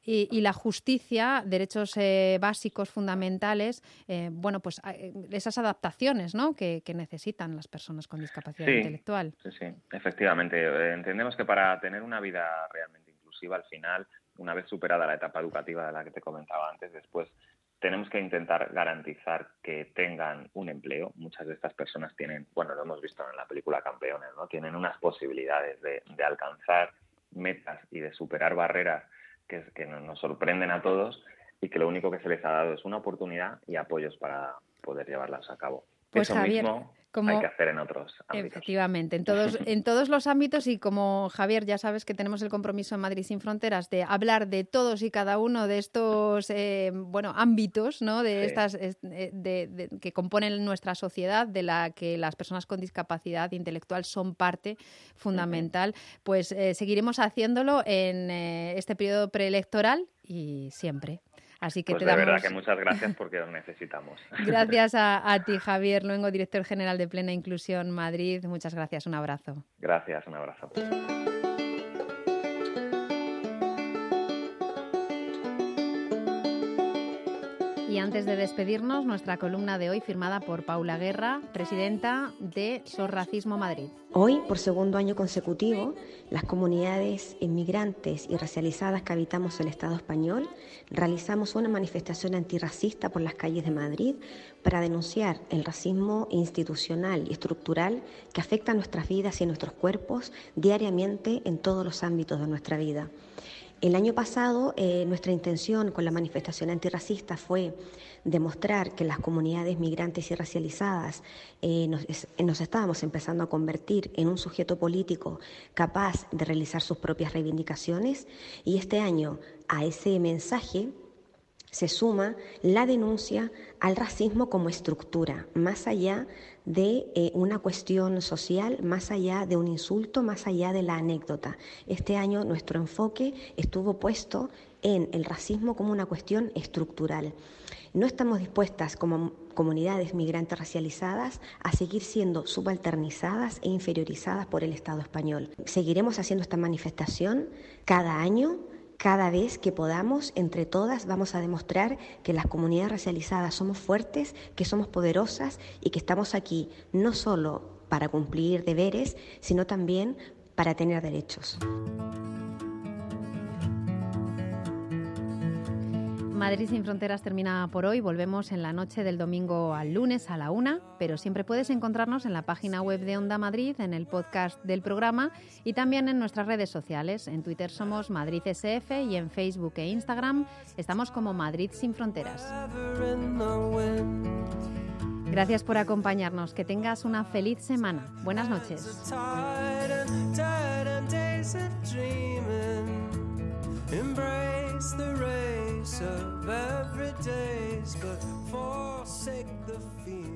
y la justicia, derechos básicos fundamentales, pues esas adaptaciones, ¿no?, que necesitan las personas con discapacidad intelectual.
Sí, efectivamente. Entendemos que para tener una vida realmente inclusiva, al final, una vez superada la etapa educativa de la que te comentaba antes, después tenemos que intentar garantizar que tengan un empleo. Muchas de estas personas tienen, lo hemos visto en la película Campeones, ¿no?, tienen unas posibilidades de alcanzar metas y de superar barreras que nos sorprenden a todos, y que lo único que se les ha dado es una oportunidad y apoyos para poder llevarlas a cabo.
Pues
eso
Javier,
mismo hay que hacer en otros ámbitos.
Efectivamente, en todos los ámbitos, y como Javier, ya sabes que tenemos el compromiso en Madrid Sin Fronteras de hablar de todos y cada uno de estos ámbitos, ¿no?, de estas que componen nuestra sociedad, de la que las personas con discapacidad intelectual son parte fundamental. Pues seguiremos haciéndolo en este periodo preelectoral y siempre. Así que
pues de verdad que muchas gracias, porque os necesitamos.
Gracias a ti, Javier Luengo, director general de Plena Inclusión Madrid. Muchas gracias, un abrazo.
Gracias, un abrazo.
Y antes de despedirnos, nuestra columna de hoy firmada por Paula Guerra, presidenta de SOS Racismo Madrid.
Hoy, por segundo año consecutivo, las comunidades inmigrantes y racializadas que habitamos el Estado español realizamos una manifestación antirracista por las calles de Madrid para denunciar el racismo institucional y estructural que afecta a nuestras vidas y a nuestros cuerpos diariamente en todos los ámbitos de nuestra vida. El año pasado, nuestra intención con la manifestación antirracista fue demostrar que las comunidades migrantes y racializadas nos estábamos empezando a convertir en un sujeto político capaz de realizar sus propias reivindicaciones, y este año a ese mensaje se suma la denuncia al racismo como estructura, más allá de una cuestión social, más allá de un insulto, más allá de la anécdota. Este año nuestro enfoque estuvo puesto en el racismo como una cuestión estructural. No estamos dispuestas como comunidades migrantes racializadas a seguir siendo subalternizadas e inferiorizadas por el Estado español. Seguiremos haciendo esta manifestación cada año. Cada vez que podamos, entre todas, vamos a demostrar que las comunidades racializadas somos fuertes, que somos poderosas y que estamos aquí no solo para cumplir deberes, sino también para tener derechos.
Madrid sin Fronteras termina por hoy. Volvemos en la noche del domingo al lunes a la 1, pero siempre puedes encontrarnos en la página web de Onda Madrid, en el podcast del programa y también en nuestras redes sociales. En Twitter somos Madrid SF y en Facebook e Instagram estamos como Madrid sin Fronteras. Gracias por acompañarnos. Que tengas una feliz semana. Buenas noches.
Embrace the race of every day, but forsake the fear.